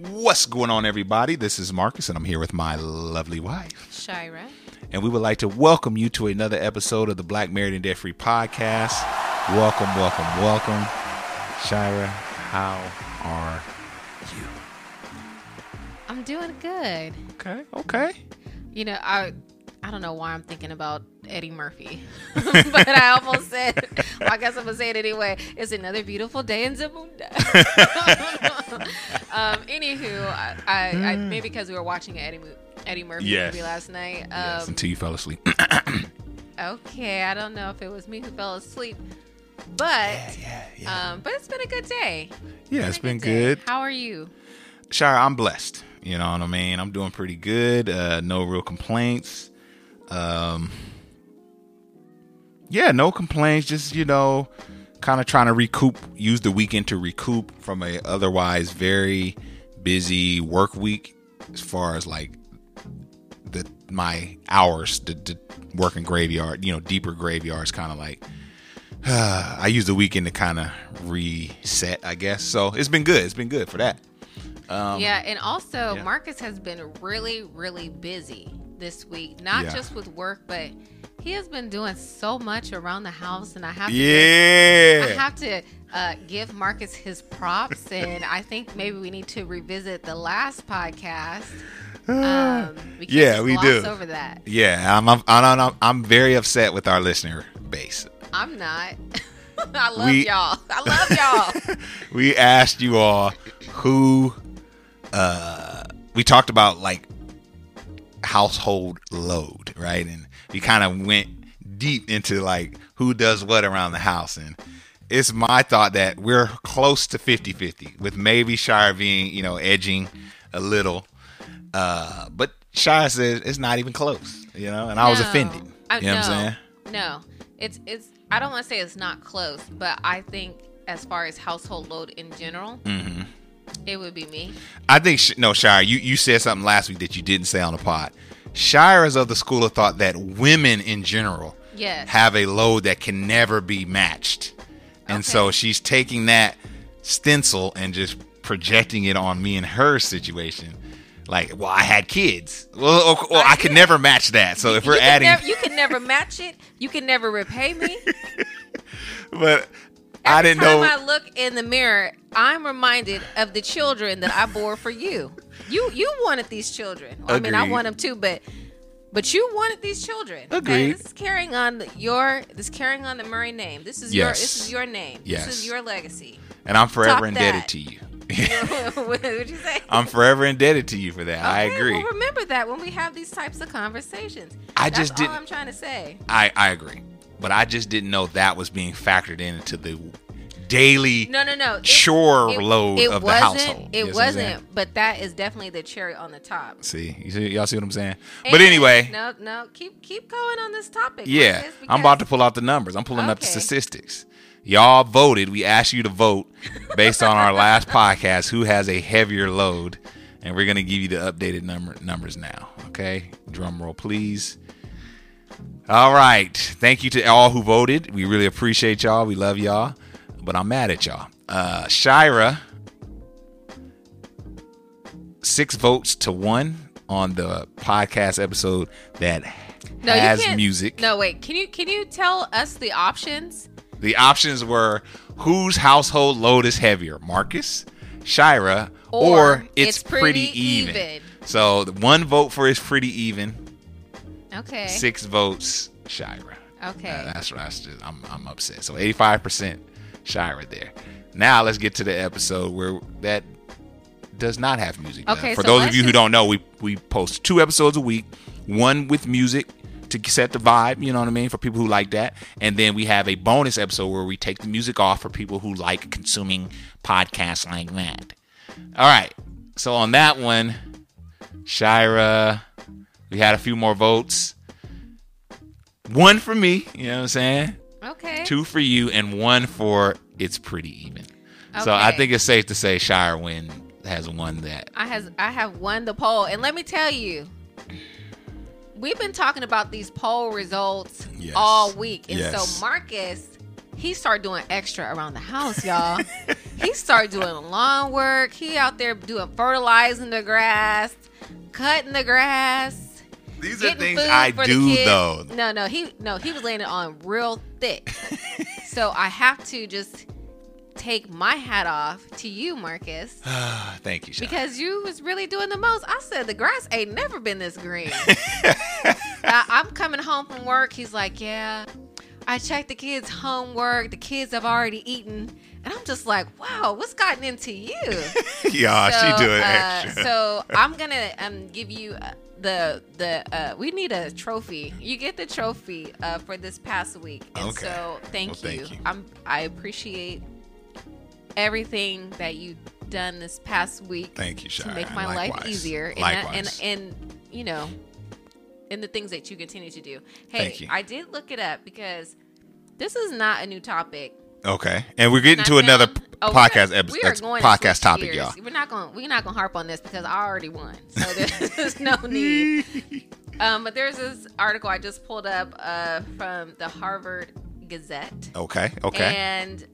What's going on, everybody? This is Marcus, and I'm here with my lovely wife, Shira. And we would like to welcome you to another episode of the Black Married and Debt Free Podcast. Welcome, welcome, welcome. Shira, how are you? I'm doing good. Okay. You know, I don't know why I'm thinking about Eddie Murphy, but I almost said, well, I guess I'm going to say it anyway. It's another beautiful day in Zamunda. Anywho, I maybe because we were watching Eddie Murphy movie last night. Yes, until you fell asleep. Okay, I don't know if it was me who fell asleep, but but it's been a good day. Yeah, it's been good. How are you? Shira, I'm blessed. You know what I mean? I'm doing pretty good. No real complaints. No complaints. Just, kind of trying to use the weekend to recoup from a otherwise very busy work week as far as like my hours, the working graveyard, deeper graveyards, kind of like, I use the weekend to kind of reset, I guess. So it's been good. It's been good for that. And also Marcus has been really, really busy this week, not just with work, but he has been doing so much around the house, and I have to give Marcus his props, and I think maybe we need to revisit the last podcast. We do over that. Yeah, I'm very upset with our listener base. I'm not. I love y'all. We asked you all who. We talked about like household load, right? And we kind of went deep into like who does what around the house. And it's my thought that we're close to 50-50, with maybe Shira being, edging a little. But Shira says it's not even close, and I was offended. You know what I'm saying? No, it's, I don't want to say it's not close, but I think as far as household load in general, it would be me. I think, Shira, you said something last week that you didn't say on the pod. Shira's of the school of thought that women in general have a load that can never be matched. And so she's taking that stencil and just projecting it on me and her situation. Like, well, I had kids. Well, I could never match that. So if we're adding... you can never match it. You can never repay me. But... I didn't know. Every time I look in the mirror, I'm reminded of the children that I bore for you. You wanted these children. Well, I mean, I want them too, but you wanted these children. Okay? Agreed. This is carrying on the Murray name. This is your name. Yes. This is your legacy. And I'm forever indebted to you. What'd you say? I'm forever indebted to you for that. Okay, I agree. Well, remember that when we have these types of conversations. That's all I'm trying to say. I agree. But I just didn't know that was being factored into the daily chore load of the household. It wasn't, but that is definitely the cherry on the top. Y'all see what I'm saying? But anyway. No, keep going on this topic. Yeah, Marcus, I'm about to pull out the numbers. I'm pulling up the statistics. Y'all voted. We asked you to vote based on our last podcast who has a heavier load, and we're going to give you the updated numbers now. Okay? Drum roll, please. All right. Thank you to all who voted. We really appreciate y'all. We love y'all. But I'm mad at y'all. Shira, 6 votes to 1 on the podcast episode that has music. No, wait. Can you tell us the options? The options were whose household load is heavier, Marcus, Shira, or it's pretty even. So 1 vote for it's pretty even. Okay. 6 votes, Shira. Okay. I'm upset. So 85% Shira there. Now let's get to the episode where that does not have music. Okay. For those of you who don't know, we post 2 episodes a week, 1 with music to set the vibe, you know what I mean, for people who like that. And then we have a bonus episode where we take the music off for people who like consuming podcasts like that. All right. So on that one, Shira, we had a few more votes. 1 for me, you know what I'm saying? Okay. 2 for you and 1 for it's pretty even. Okay. So I think it's safe to say Shira has won that. I have won the poll. And let me tell you, we've been talking about these poll results all week. And so Marcus, he started doing extra around the house, y'all. He started doing lawn work. He out there doing fertilizing the grass, cutting the grass. These are things I do, though. No, he was laying it on real thick. So I have to just take my hat off to you, Marcus. Thank you, Sean. Because you was really doing the most. I said the grass ain't never been this green. I'm coming home from work. He's like, yeah, I checked the kids' homework. The kids have already eaten. And I'm just like, wow, what's gotten into you? Yeah, she doing extra. So I'm going to give you we need a trophy. You get the trophy for this past week. And okay. So thank you. I appreciate everything that you've done this past week. Thank you, Shire. To make my life easier. Likewise. And you know, in the things that you continue to do. Hey, thank you. I did look it up because this is not a new topic. Okay, and we're getting to another podcast topic, y'all. We're not going to harp on this because I already won, so there's no need. But there's this article I just pulled up from the Harvard Gazette. Okay. And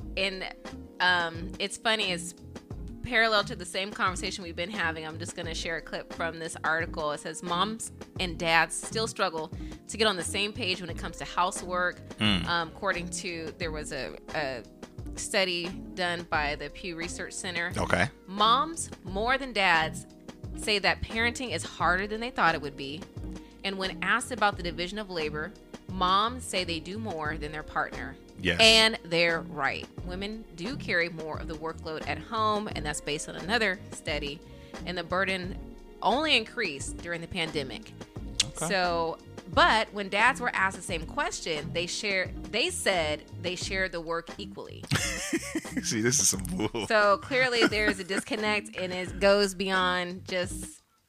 it's funny. It's parallel to the same conversation we've been having. I'm just going to share a clip from this article. It says moms and dads still struggle to get on the same page when it comes to housework. According to, there was a study done by the Pew Research Center. Okay. Moms, more than dads, say that parenting is harder than they thought it would be. And when asked about the division of labor, moms say they do more than their partner. Yes. And they're right. Women do carry more of the workload at home, and that's based on another study. And the burden only increased during the pandemic. Okay. So, but when dads were asked the same question, they said they shared the work equally. See, this is some bull. So clearly there's a disconnect, and it goes beyond just,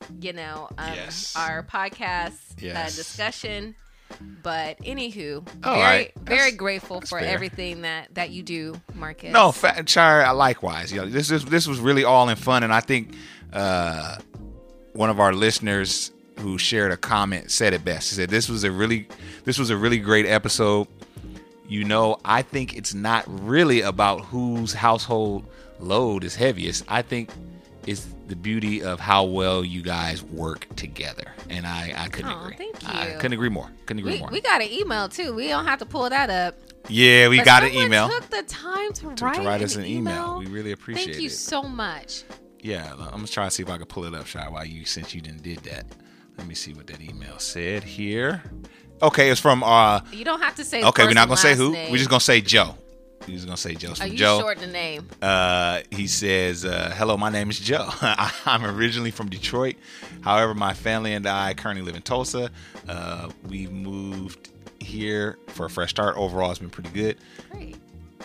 our podcast discussion. But anywho, very grateful for everything that you do, Marcus. No, Shire, likewise. This was really all in fun, and I think one of our listeners who shared a comment said it best. He said this was a really great episode. I think it's not really about whose household load is heaviest. I think it's the beauty of how well you guys work together, and I couldn't agree. Thank you. I couldn't agree more. We got an email too. We don't have to pull that up. Yeah, we got an email. Took the time to write us an email. We really appreciate it. Thank you so much. Yeah, I'm gonna try to see if I can pull it up, Shai, since you didn't did that. Let me see what that email said here. Okay, it's from you don't have to say. Okay, we're not gonna say who. Name. We're just gonna say Joe. He's just gonna say Joe. Are you Joe. short the name? He says, "Hello, my name is Joe. I'm originally from Detroit. However, my family and I currently live in Tulsa. We moved here for a fresh start. Overall, it's been pretty good." Great.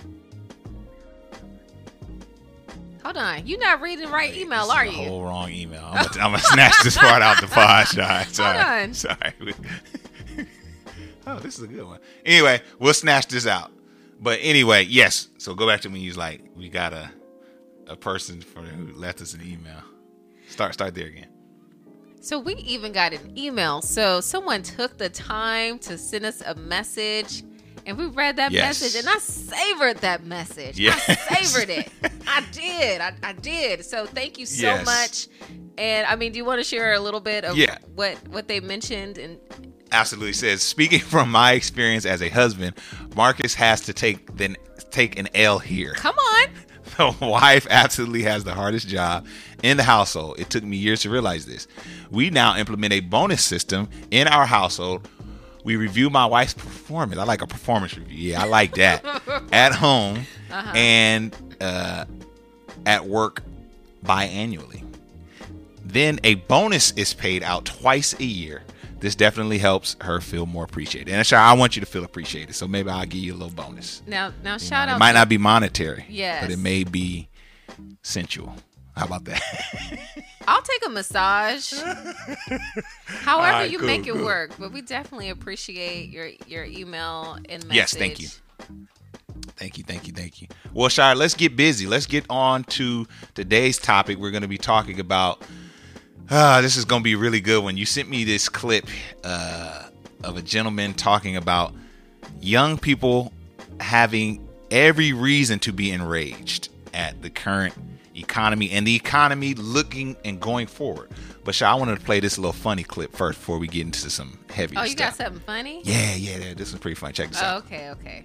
Hold on, you're not reading the right email, are you? The whole wrong email. I'm gonna snatch this part out the pod. Sorry. Sorry. Oh, this is a good one. Anyway, we'll snatch this out. But anyway, yes. So go back to when you was like, we got a person who left us an email. Start there again. So we even got an email. So someone took the time to send us a message, and we read that message, and I savored that message. Yes. I savored it. I did. I did. So thank you so much. And I mean, do you want to share a little bit of what they mentioned? And absolutely. Says, speaking from my experience as a husband, Marcus has to take an L here. Come on. The wife absolutely has the hardest job in the household. It took me years to realize this. We now implement a bonus system in our household. We review my wife's performance. I like a performance review. Yeah, I like that. At home and at work biannually. Then a bonus is paid out twice a year. This definitely helps her feel more appreciated. And I want you to feel appreciated, so maybe I'll give you a little bonus. Now shout out. It might not be monetary, yes, but it may be sensual. How about that? I'll take a massage. However you make it work, but we definitely appreciate your email and message. Yes, thank you. Thank you. Well, Shire, let's get busy. Let's get on to today's topic. We're going to be talking about. This is going to be a really good one. You sent me this clip of a gentleman talking about young people having every reason to be enraged at the current economy and the economy looking and going forward. But Shy, I wanted to play this little funny clip first before we get into some heavy stuff. Oh, you got something funny? Yeah. This is pretty funny. Check this out. Okay.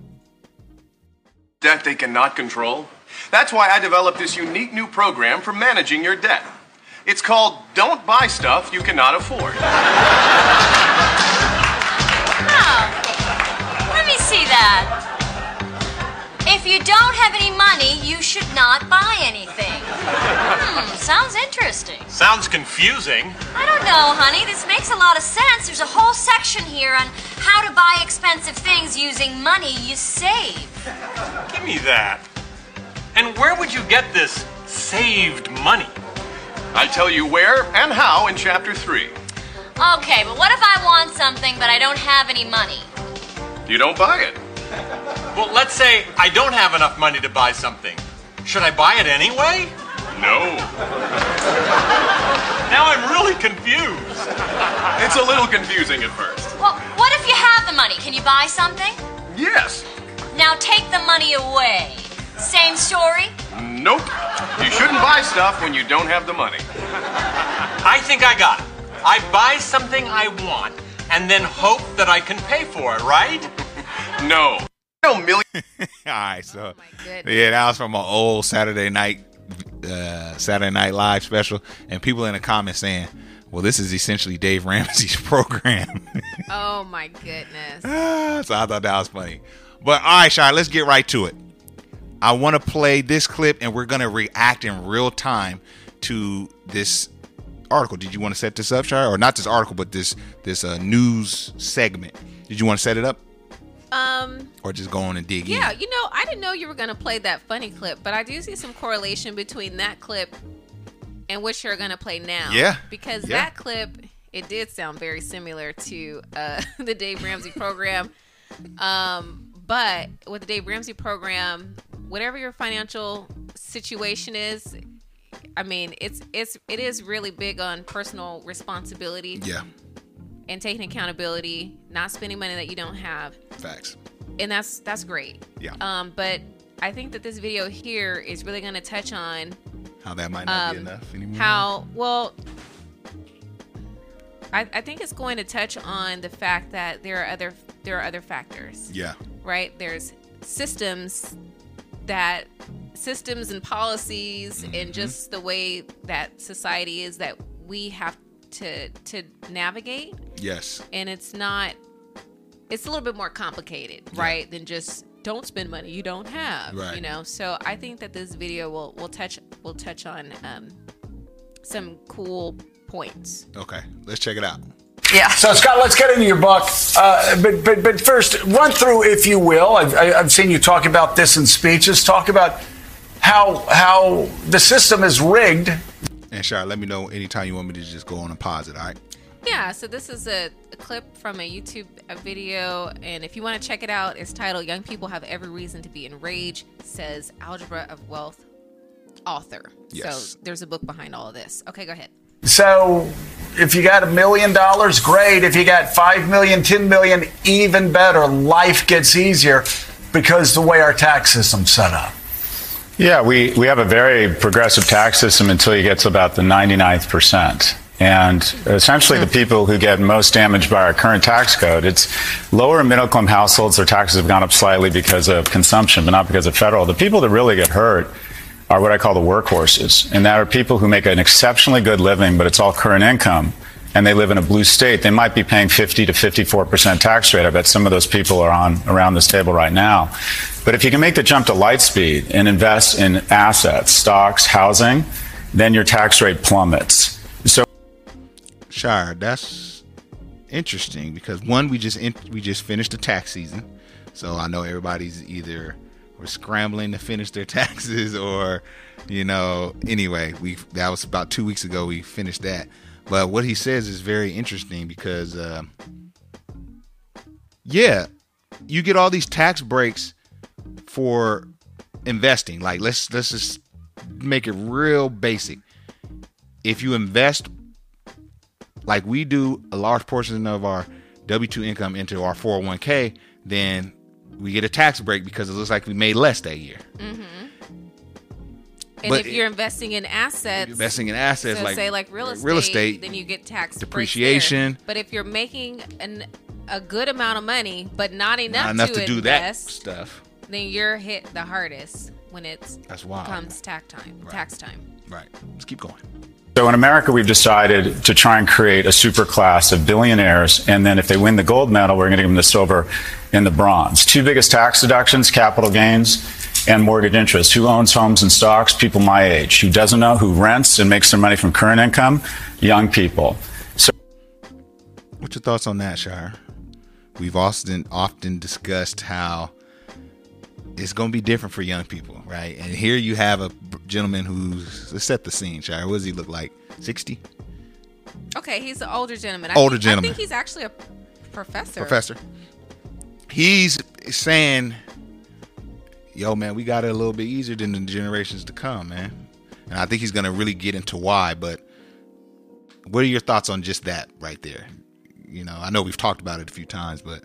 Debt they cannot control. That's why I developed this unique new program for managing your debt. It's called Don't Buy Stuff You Cannot Afford. Oh, let me see that. If you don't have any money, you should not buy anything. Sounds interesting. Sounds confusing. I don't know, honey. This makes a lot of sense. There's a whole section here on how to buy expensive things using money you save. Give me that. And where would you get this saved money? I tell you where and how in Chapter 3. Okay, but what if I want something but I don't have any money? You don't buy it. Well, let's say I don't have enough money to buy something. Should I buy it anyway? No. Now I'm really confused. It's a little confusing at first. Well, what if you have the money? Can you buy something? Yes. Now take the money away. Same story? Nope. You shouldn't buy stuff when you don't have the money. I think I got it. I buy something I want and then hope that I can pay for it, right? No. No million. All right, so Oh my goodness. yeah, that was from an old Saturday Night Live special, and people in the comments saying, "Well, this is essentially Dave Ramsey's program." Oh my goodness. So I thought that was funny. But all right, Shy, let's get right to it. I want to play this clip, and we're gonna react in real time to this article. Did you want to set this up, Shy, or not this article, but this news segment? Did you want to set it up? Or just go on and dig in? Yeah, I didn't know you were going to play that funny clip, but I do see some correlation between that clip and what you're going to play now. Yeah. Because that clip, it did sound very similar to the Dave Ramsey program. But with the Dave Ramsey program, whatever your financial situation is, I mean, it is really big on personal responsibility. Yeah. And taking accountability, not spending money that you don't have. Facts. And that's great. Yeah. But I think that this video here is really going to touch on how that might not be enough anymore. I think it's going to touch on the fact that there are other factors. Yeah. Right? There's systems and policies and just the way that society is that we have to navigate. Yes. And it's a little bit more complicated, right? Than just don't spend money you don't have. Right. So I think that this video will touch on some cool points. Okay, let's check it out. Yeah. So Scott, let's get into your book. But first, run through, if you will. I've seen you talk about this in speeches. Talk about how the system is rigged. And Shar, let me know anytime you want me to just go on and pause it, all right? Yeah, so this is a clip from a YouTube video, and if you want to check it out, it's titled "Young People Have Every Reason to Be Enraged," says Algebra of Wealth author. Yes. So there's a book behind all of this. Okay, go ahead. So if you got $1 million, great. If you got 5 million, 10 million, even better. Life gets easier because the way our tax system's set up. Yeah, we have a very progressive tax system until you get to about the 99th percent. And essentially the people who get most damaged by our current tax code, it's lower and middle income households, their taxes have gone up slightly because of consumption, but not because of federal. The people that really get hurt are what I call the workhorses. And that are people who make an exceptionally good living, but it's all current income, and they live in a blue state. They might be paying 50 to 54% tax rate. I bet some of those people are on around this table right now. But if you can make the jump to light speed and invest in assets, stocks, housing, then your tax rate plummets. So, Shire, that's interesting because one, we just finished the tax season, so I know everybody's either we're scrambling to finish their taxes or, anyway, that was about 2 weeks ago we finished that. But what he says is very interesting because, you get all these tax breaks for investing. Like let's just make it real basic. If you invest like we do a large portion of our W-2 income into our 401k, then we get a tax break because it looks like we made less that year. Mm-hmm. And if you're investing in assets, so like say like real estate, then you get tax depreciation. But if you're making a good amount of money, but not enough to do that stuff, then you're hit the hardest when comes tax time. Right. Tax time. Right. Let's keep going. So in America, we've decided to try and create a super class of billionaires, and then if they win the gold medal, we're going to give them the silver and the bronze. Two biggest tax deductions: capital gains and mortgage interest. Who owns homes and stocks? People my age. Who doesn't know? Who rents and makes their money from current income? Young people. So, what's your thoughts on that, Shire? We've often discussed how it's going to be different for young people, right? And here you have a gentleman who's, let's set the scene, Shire. What does he look like? 60? Okay, he's an older gentleman. I think he's actually a professor. He's saying, yo, man, we got it a little bit easier than the generations to come, man. And I think he's going to really get into why. But what are your thoughts on just that right there? You know, I know we've talked about it a few times, but...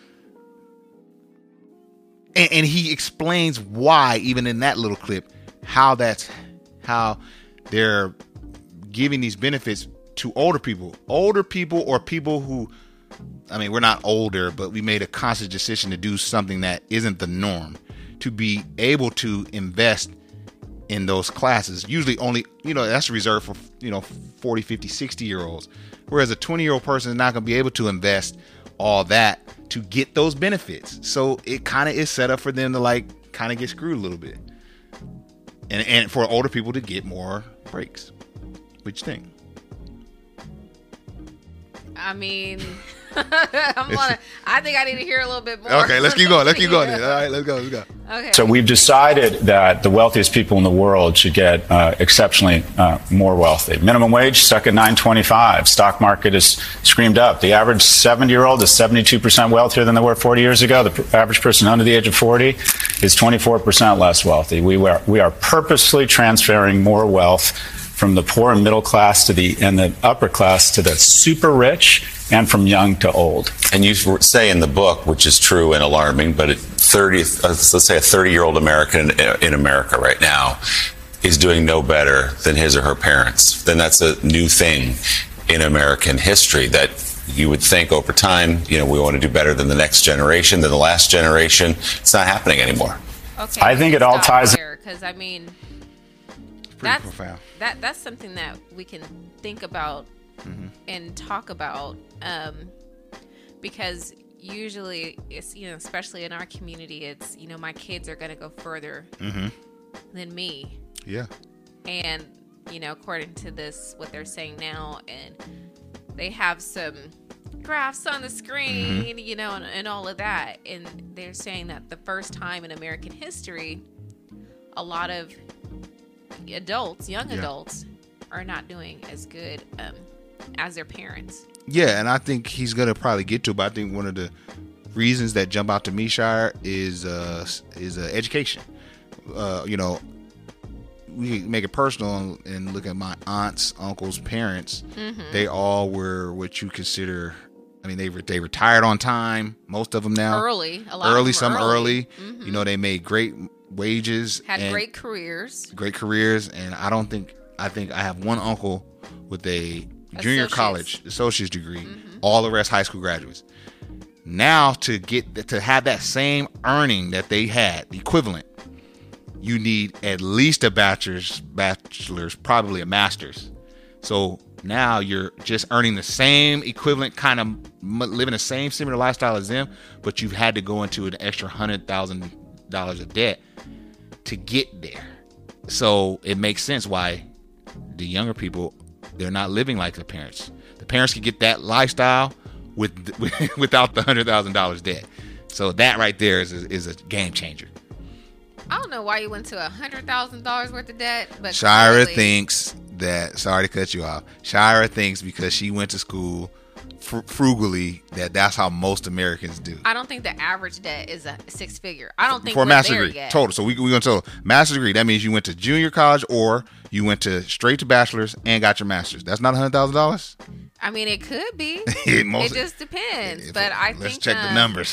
And he explains why, even in that little clip, how they're giving these benefits to older people or people who, I mean, we're not older, but we made a conscious decision to do something that isn't the norm, to be able to invest in those classes. Usually only, that's reserved for, 40, 50, 60-year-olds. Whereas a 20-year-old person is not going to be able to invest all that to get those benefits. So it kind of is set up for them to kind of get screwed a little bit. And for older people to get more breaks. What you think? I mean, I think I need to hear a little bit more. Okay, let's keep going. All right, let's go. Okay. So we've decided that the wealthiest people in the world should get exceptionally more wealthy. Minimum wage stuck at $9.25. Stock market is screamed up. The average 70-year-old is 72% wealthier than they were 40 years ago. The average person under the age of 40 is 24% less wealthy. We are purposely transferring more wealth from the poor and middle class and the upper class to the super rich, and from young to old. And you say in the book, which is true and alarming, but let's say a 30-year-old American in America right now is doing no better than his or her parents. Then that's a new thing in American history that you would think over time, we want to do better than the next generation, than the last generation. It's not happening anymore. Okay, I think it all ties there, because I mean, pretty profound. That's something that we can think about and talk about, because usually it's, especially in our community, it's, my kids are going to go further than me. Yeah. And, according to this, what they're saying now, and they have some graphs on the screen, and all of that. And they're saying that the first time in American history, a lot of young adults are not doing as good as their parents. Yeah, and I think he's gonna probably get to it, but I think one of the reasons that jump out to me, Shire, is education. We make it personal and look at my aunts, uncles, parents. They all were what you consider. I mean, they retired on time. Most of them now early. Some early. They made great wages, had great careers, and I think I have one uncle with a junior college associate's degree. All the rest high school graduates. Now to have that same earning that they had, the equivalent, you need at least a bachelor's, probably a master's. So now you're just earning the same equivalent, kind of living the same similar lifestyle as them, but you've had to go into an extra $100,000 of debt to get there. So it makes sense why the younger people, they're not living like their parents. The parents can get that lifestyle without the $100,000 debt. So that right there is a game changer. I don't know why you went to $100,000 worth of debt, but Shira thinks that, sorry to cut you off, Shira thinks because she went to school frugally that's how most Americans do. I don't think the average debt is a six figure. I don't think for a master's degree yet. Total. So we're going to total master's degree. That means you went to junior college or you went to straight to bachelor's and got your master's. That's not $100,000. I mean, it could be. It just depends. But I think let's check the numbers.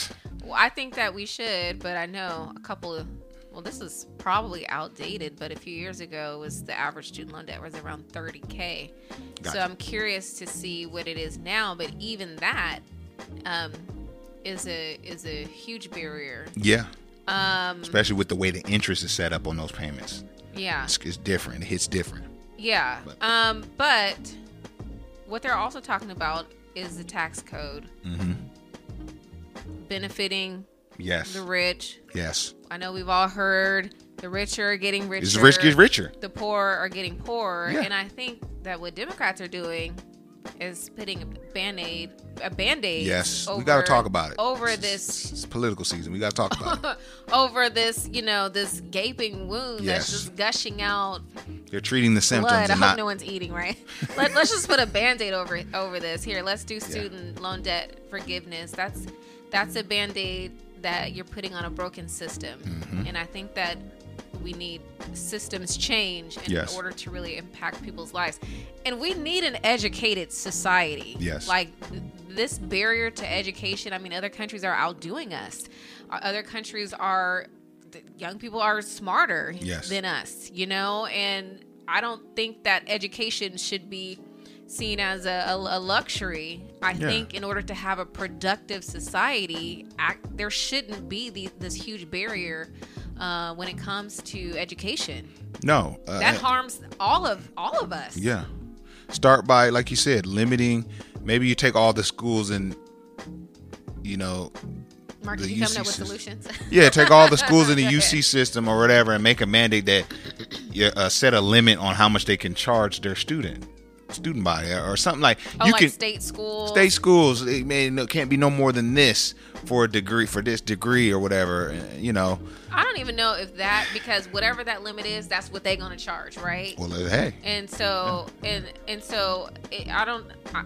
I think that we should, but I know a couple of, well, this is probably outdated, but a few years ago, it was the average student loan debt was around $30K. Gotcha. So I'm curious to see what it is now, but even that is a huge barrier. Yeah. Especially with the way the interest is set up on those payments. Yeah. It's different. It hits different. Yeah. But what they're also talking about is the tax code. Mm-hmm. Benefiting the rich. Yes. I know we've all heard the rich are getting richer. The rich get richer. The poor are getting poorer. Yeah. And I think that what Democrats are doing is putting a Band-Aid yes, we got to talk about it. Over this. It's political season. We got to talk about it. Over this, this gaping wound that's just gushing out. They're treating the symptoms. Blood. I hope no one's eating, right? Let's just put a Band-Aid over this. Here, let's do student loan debt forgiveness. That's a Band-Aid that you're putting on a broken system. Mm-hmm. And I think that we need systems change in order to really impact people's lives. And we need an educated society. Yes. Like this barrier to education, I mean, other countries are outdoing us. Other countries young people are smarter than us, and I don't think that education should be seen as a luxury. I think in order to have a productive society, there shouldn't be this huge barrier when it comes to education. No, that harms all of us. Yeah, start by, like you said, limiting. Maybe you take all the schools and Mark, you coming up with solutions? Yeah, take all the schools in the UC system or whatever and make a mandate that you set a limit on how much they can charge their student body or something like. State schools. State schools, it can't be no more than this for this degree or whatever. I don't even know if that, because whatever that limit is, that's what they're going to charge, right? Well, hey. And so I don't.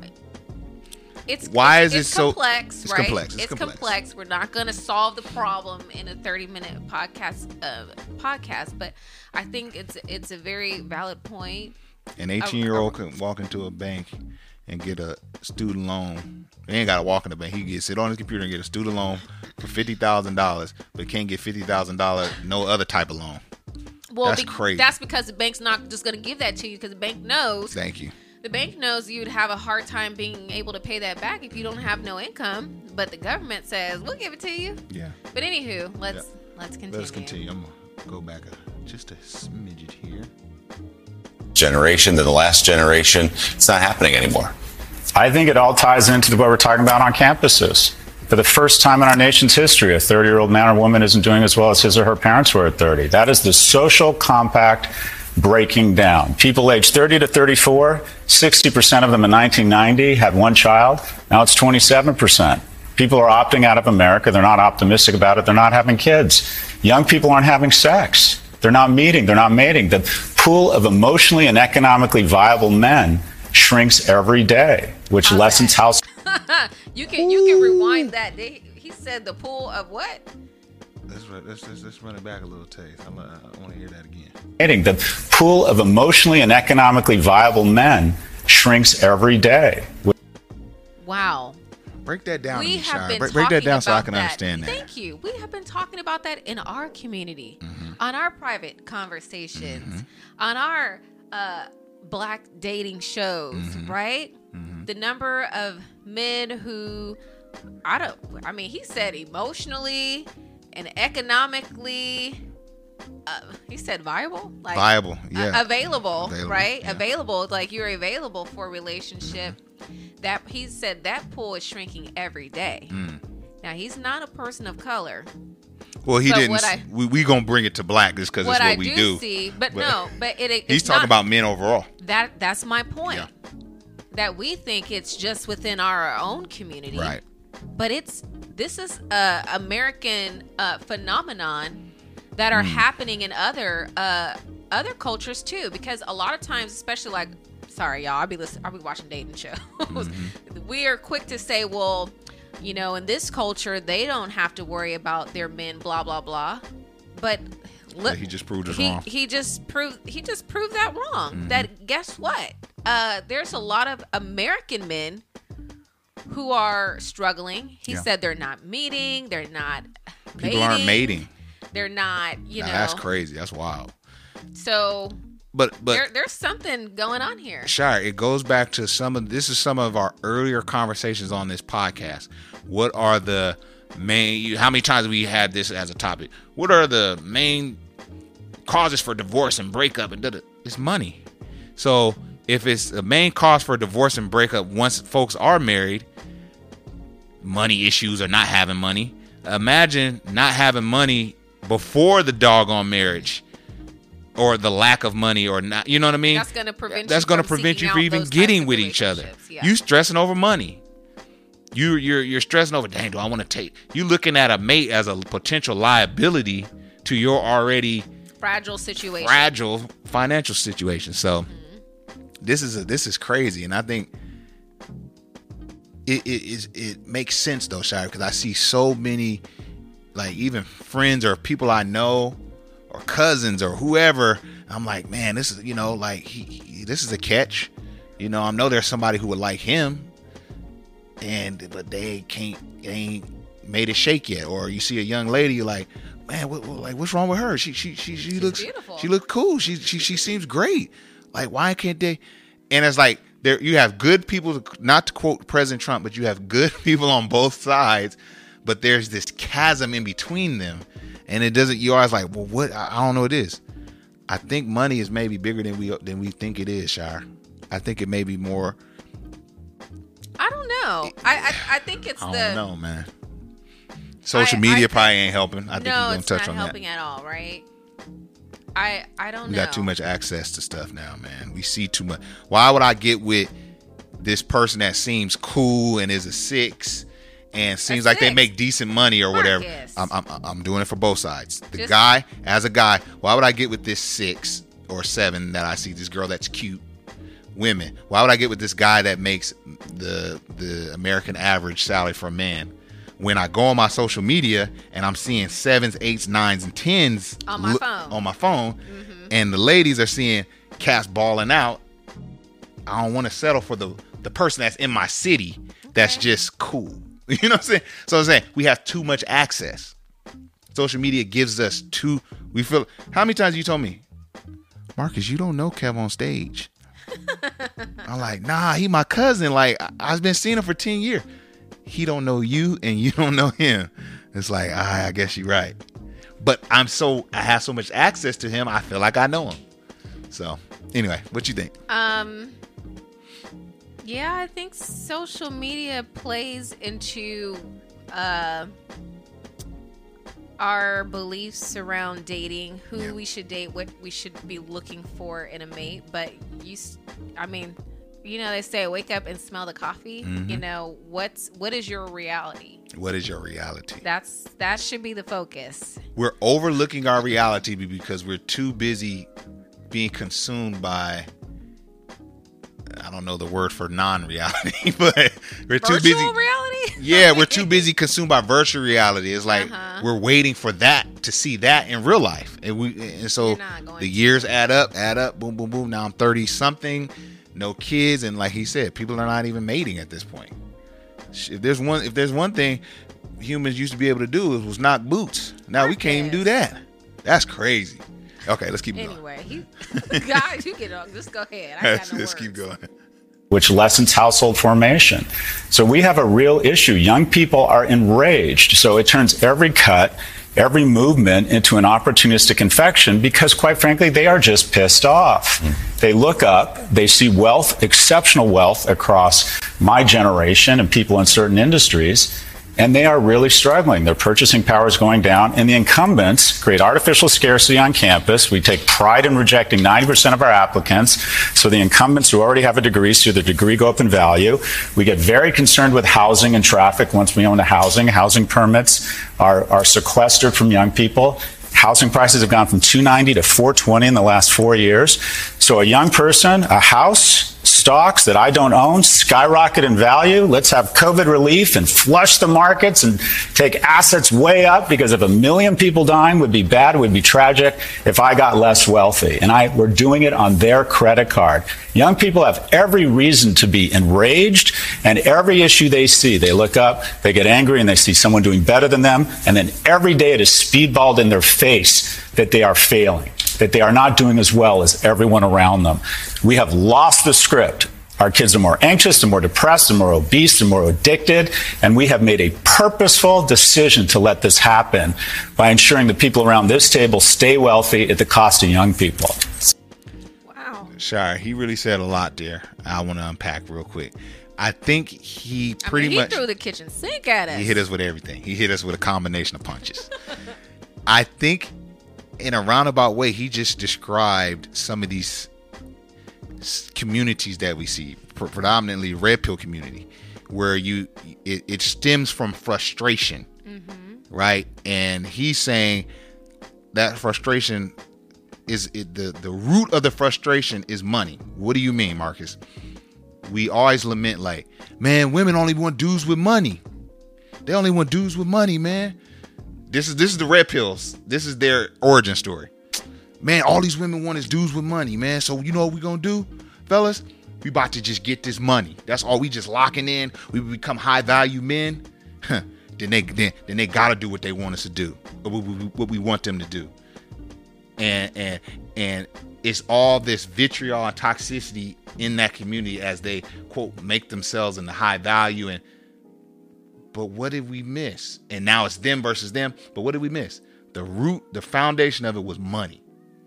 It's complex, right? Complex. It's complex. We're not going to solve the problem in a 30-minute podcast, but I think it's a very valid point. An 18-year-old can walk into a bank and get a student loan. He ain't got to walk in the bank. He can sit on his computer and get a student loan for $50,000, but can't get $50,000 no other type of loan. Well, that's crazy. That's because the bank's not just going to give that to you, because the bank knows. Thank you. The bank knows you'd have a hard time being able to pay that back if you don't have no income, but the government says, we'll give it to you. Yeah. But anywho, let's continue. Let's continue. I'm going to go back just a smidget here. Generation than the last generation. It's not happening anymore. I think it all ties into what we're talking about on campuses. For the first time in our nation's history, a 30-year-old man or woman isn't doing as well as his or her parents were at 30. That is the social compact breaking down. People aged 30 to 34, 60% of them in 1990 had one child. Now it's 27%. People are opting out of America. They're not optimistic about it. They're not having kids. Young people aren't having sex. They're not meeting. They're not mating. The pool of emotionally and economically viable men shrinks every day, which lessens how... You can rewind that. He said the pool of what? Let's run it back a little taste. I want to hear that again. The pool of emotionally and economically viable men shrinks every day. Wow. Break that down. We have been break that down so I can that. understand that. Thank you. We have been talking about that in our community, on our private conversations, on our Black dating shows, right? The number of men who, he said emotionally and economically, he said viable? Like viable, yeah. Available, right? Yeah. Available, like you're available for a relationship. That he said that pool is shrinking every day. Now, he's not a person of color. Well, he didn't. We gonna bring it to black just because it's what we do. He's talking about men overall. That's my point. Yeah. That we think it's just within our own community, right? But this is a American phenomenon that are happening in other cultures too. Because a lot of times, especially like, sorry y'all, I'll be watching dating shows. We are quick to say, well, in this culture, they don't have to worry about their men, blah blah blah. But look, he just proved us wrong. He just proved that wrong. That guess what? There's a lot of American men who are struggling. He said they're not meeting. They're not mating. People aren't mating. They're not, you know. That's crazy. That's wild. So, but there's something going on here. Sure, it goes back to some of our earlier conversations on this podcast. What are the main? How many times have we had this as a topic? What are the main causes for divorce and breakup? And it's money. So if it's a main cause for divorce and breakup once folks are married, money issues or not having money. Imagine not having money before the doggone marriage, or the lack of money, or not. You know what I mean? That's going to prevent. You from even getting with each other. Yeah. You stressing over money. You're stressing over. Dang, do I want to take? You looking at a mate as a potential liability to your already fragile financial situation. So this is crazy, and I think it makes sense though, Shire, because I see so many, like, even friends or people I know or cousins or whoever. I'm like, man, this is, you know, like this is a catch. You know, I know there's somebody who would like him, but they ain't made it shake yet. Or you see a young lady, you're like, man, what's wrong with her? She looks beautiful. She looks cool. She seems great. Like, why can't they? And it's like, there you have good people, not to quote President Trump, but you have good people on both sides, but there's this chasm in between them, and it doesn't. You're always like, well, what? I don't know what it is. I think money is maybe bigger than we think it is, Shire. I think it may be more. I don't know. I think it's I don't know, man. Social media probably ain't helping. I think you're gonna touch on that. No, it's not helping at all, right? I don't know. We got too much access to stuff now, man. We see too much. Why would I get with this person that seems cool and is a 6 and seems like they make decent money or whatever? I'm doing it for both sides. The guy, as a guy, why would I get with this 6 or 7 that I see, this girl that's cute? Women, why would I get with this guy that makes the American average salary for a man? When I go on my social media and I'm seeing 7s, 8s, 9s, and 10s on my phone, and the ladies are seeing cats balling out, I don't want to settle for the person that's in my city that's just cool. You know what I'm saying? So I'm saying we have too much access. Social media gives us we feel. How many times you told me, Marcus, you don't know Kev on stage? I'm like, nah, he my cousin. Like, I've been seeing him for 10 years. He don't know you and you don't know him. It's like, I guess you're right. But I have so much access to him, I feel like I know him. So anyway, what you think? Yeah, I think social media plays into our beliefs around dating, who we should date, what we should be looking for in a mate. But you know, they say wake up and smell the coffee. You know, what is your reality? What is your reality? That should be the focus. We're overlooking our reality because we're too busy being consumed by, I don't know the word for non-reality, but we're too busy. Virtual reality? Yeah, we're too busy consumed by virtual reality. It's like we're waiting for that to see that in real life, and so the years add up, boom, boom, boom. Now I'm 30 something. No kids, and like he said, people are not even mating at this point. If there's one thing humans used to be able to do, it was knock boots. Now we can't even do that. That's crazy. Okay, let's keep going. Anyway, guys, you get on. Just go ahead. Let's keep going. Which lessens household formation. So we have a real issue. Young people are enraged. So it turns every cut, every movement into an opportunistic infection because, quite frankly, they are just pissed off. They look up, they see wealth, exceptional wealth across my generation and people in certain industries, and they are really struggling. Their purchasing power is going down, and the incumbents create artificial scarcity on campus. We take pride in rejecting 90% of our applicants, so the incumbents who already have a degree see their degree go up in value. We get very concerned with housing and traffic once we own the housing. Housing permits are sequestered from young people. Housing prices have gone from $290 to $420 in the last 4 years. So a young person, a house, stocks that I don't own skyrocket in value. Let's have COVID relief and flush the markets and take assets way up, because if 1 million people dying would be bad, it would be tragic if I got less wealthy. And we're doing it on their credit card. Young people have every reason to be enraged, and every issue they see, they look up, they get angry, and they see someone doing better than them. And then every day it is speedballed in their face that they are failing, that they are not doing as well as everyone around them. We have lost the script. Our kids are more anxious, and more depressed, and more obese, and more addicted. And we have made a purposeful decision to let this happen by ensuring the people around this table stay wealthy at the cost of young people. Wow. Shire, he really said a lot there. I want to unpack real quick. I think he much threw the kitchen sink at us. He hit us with everything. He hit us with a combination of punches. I think in a roundabout way, he just described some of these communities that we see, predominantly red pill community, where it stems from frustration, right? And he's saying that frustration is the root of the frustration is money. What do you mean, Marcus? We always lament like, man, women only want dudes with money. They only want dudes with money, man. This is the red pills. This is their origin story. Man, all these women want is dudes with money, man. So you know what we gonna do, fellas? We about to just get this money. That's all. We just locking in. We become high value men. Then they gotta do what they want us to do, what we want them to do. And it's all this vitriol and toxicity in that community as they, quote, make themselves into high value. But what did we miss? And now it's them versus them. But what did we miss? The root, the foundation of it was money.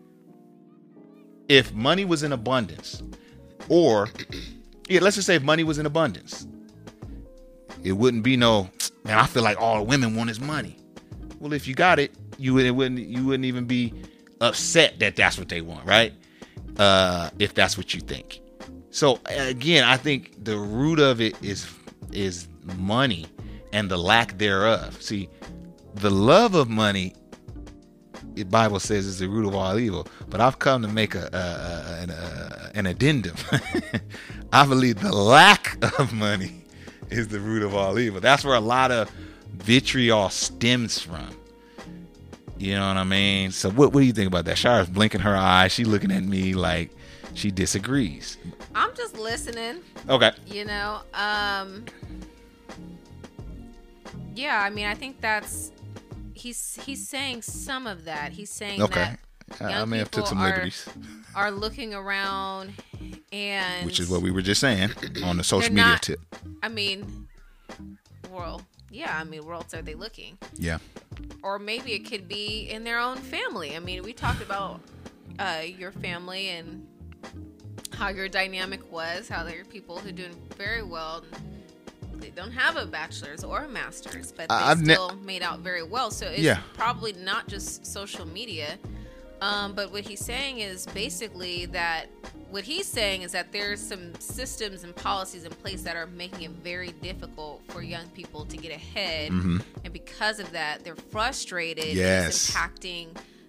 If money was in abundance, or, let's just say if money was in abundance, it wouldn't be no, man, I feel like all women want is money. Well, if you got it, you wouldn't even be upset that that's what they want, right? If that's what you think. So again, I think the root of it is money and the lack thereof. See, the love of money, the Bible says, is the root of all evil. But I've come to make an addendum. I believe the lack of money is the root of all evil. That's where a lot of vitriol stems from. You know what I mean? So what do you think about that? Shara's blinking her eye. She looking at me like she disagrees. I'm just listening. Okay. You know, yeah, I mean, I think that's he's saying some of that. He's saying that I may have took some liberties. Are looking around, and which is what we were just saying on the social media tip. I mean, well, yeah, I mean, where else are they looking? Yeah. Or maybe it could be in their own family. I mean, we talked about your family and how your dynamic was, how there are people who are doing very well. They don't have a bachelor's or a master's, but they still made out very well. So it's probably not just social media. But what he's saying is basically that there's some systems and policies in place that are making it very difficult for young people to get ahead. Mm-hmm. And because of that, they're frustrated. Yes. It's impacting,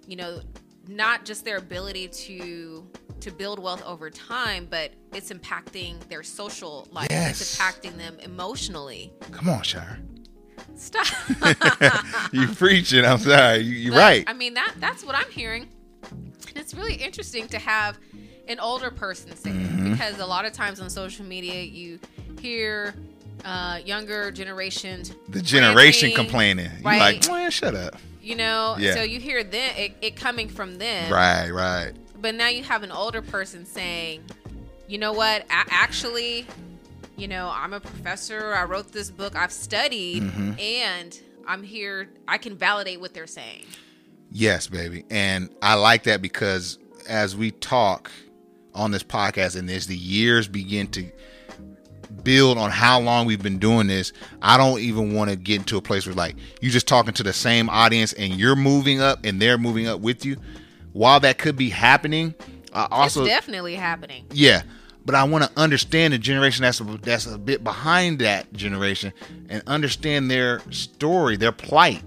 not just their ability to build wealth over time, but it's impacting their social life. Yes. It's impacting them emotionally. Come on, Shire. Stop. You preaching. I'm sorry. You're right. I mean, that's what I'm hearing. And it's really interesting to have an older person say it, because a lot of times on social media you hear younger generations, the generation complaining. Right? You're like, man, shut up. So you hear it coming from them. Right. But now you have an older person saying, you know what, actually, I'm a professor, I wrote this book, I've studied, and I'm here, I can validate what they're saying. Yes, baby. And I like that, because as we talk on this podcast and as the years begin to build on how long we've been doing this, I don't even want to get into a place where like you're just talking to the same audience and you're moving up and they're moving up with you. While that could be happening, it's definitely happening. Yeah. But I want to understand the generation that's a bit behind that generation and understand their story, their plight.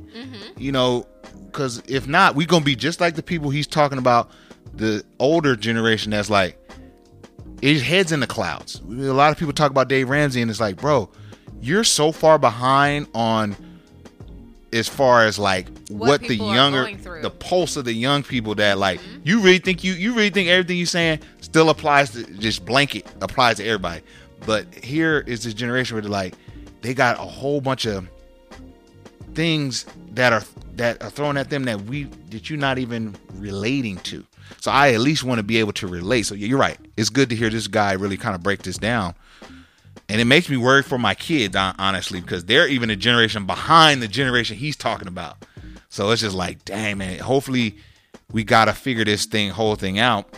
Because if not, we're going to be just like the people he's talking about, the older generation that's like, his head's in the clouds. A lot of people talk about Dave Ramsey, and it's like, bro, you're so far behind on as far as like what the younger, the pulse of the young people that like, you really think everything you're saying still applies to, just blanket applies to everybody. But here is this generation where they're like, they got a whole bunch of things that are thrown at them that you're not even relating to. So I at least want to be able to relate. So you're right. It's good to hear this guy really kind of break this down. And it makes me worry for my kids, honestly, because they're even a generation behind the generation he's talking about. So it's just like, dang, man, hopefully we got to figure this whole thing out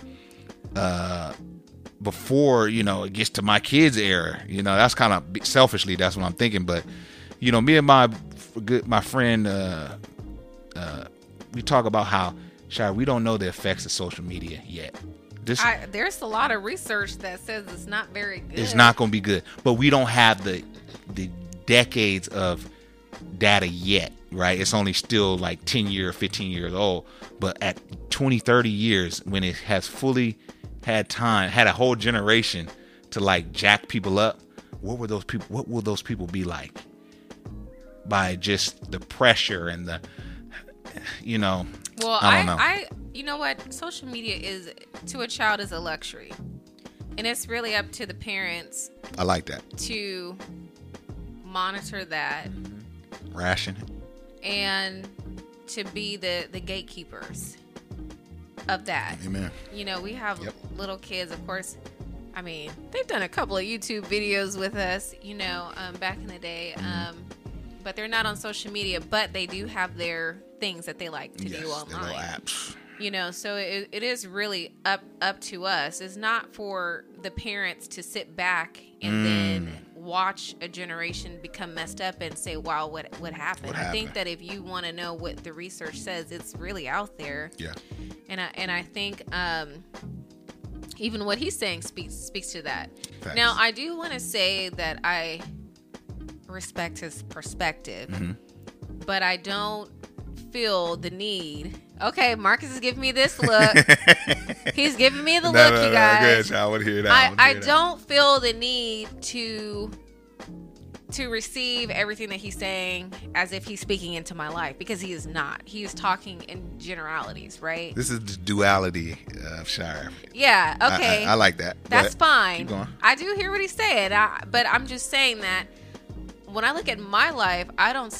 before, it gets to my kids' era. That's kind of selfishly, that's what I'm thinking. But, me and my friend, we talk about how, Shire, we don't know the effects of social media yet. There's a lot of research that says it's not very good. It's not going to be good. But we don't have the decades of data yet, right? It's only still like 10 years, 15 years old. But at 20, 30 years, when it has fully had a whole generation to like jack people up, what will those people be like? By just the pressure and the, Well, I don't know. You know what? Social media is, to a child, is a luxury. And it's really up to the parents. I like that. To monitor that. Ration. And to be the gatekeepers of that. Amen. We have little kids, of course. I mean, they've done a couple of YouTube videos with us, back in the day. But they're not on social media, but they do have their things that they like to do online. Their little apps. So it is really up to us. It's not for the parents to sit back and then watch a generation become messed up and say, wow, what happened? I think that if you want to know what the research says, it's really out there. Yeah. And I think even what he's saying speaks to that. Thanks. Now, I do want to say that I respect his perspective, but I don't feel the need. Okay, Marcus is giving me this look. He's giving me the look, you guys. Good. I would hear that. I don't feel the need to receive everything that he's saying as if he's speaking into my life, because he is not. He is talking in generalities, right? This is the duality of Shire. Yeah, okay. I like that. That's fine. Keep going. I do hear what he's saying, but I'm just saying that when I look at my life, I don't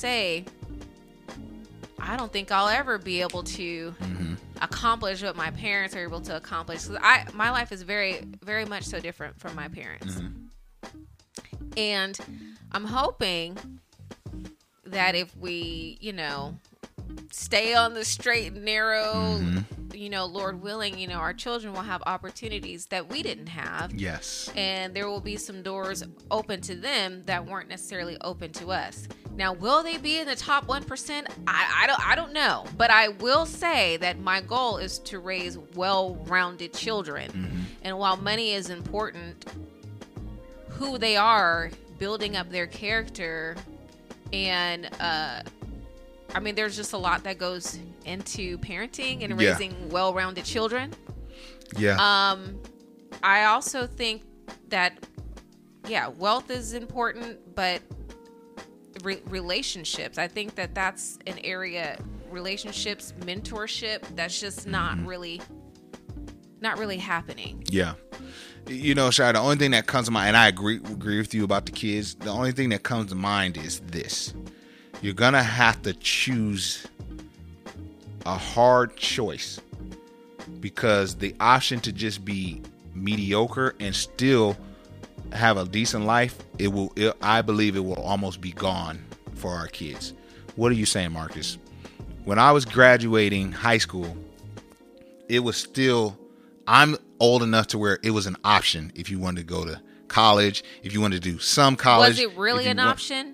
think I'll ever be able to accomplish what my parents are able to accomplish. My life is very, very much so different from my parents. And I'm hoping that if we, stay on the straight and narrow, Lord willing, our children will have opportunities that we didn't have. Yes. And there will be some doors open to them that weren't necessarily open to us. Now, will they be in the top 1%? I don't know. But I will say that my goal is to raise well-rounded children. And while money is important, who they are, building up their character, and there's just a lot that goes into parenting and raising well-rounded children. Yeah. I also think that, wealth is important, but relationships, I think that that's an area, relationships, mentorship, that's just not really happening. Yeah. Shai, the only thing that comes to mind, and I agree with you about the kids, the only thing that comes to mind is this. You're going to have to choose a hard choice, because the option to just be mediocre and still have a decent life, I believe it will almost be gone for our kids. What are you saying, Marcus? When I was graduating high school, it was still, I'm old enough to where it was an option if you wanted to go to college, if you wanted to do some college. Was it really an option?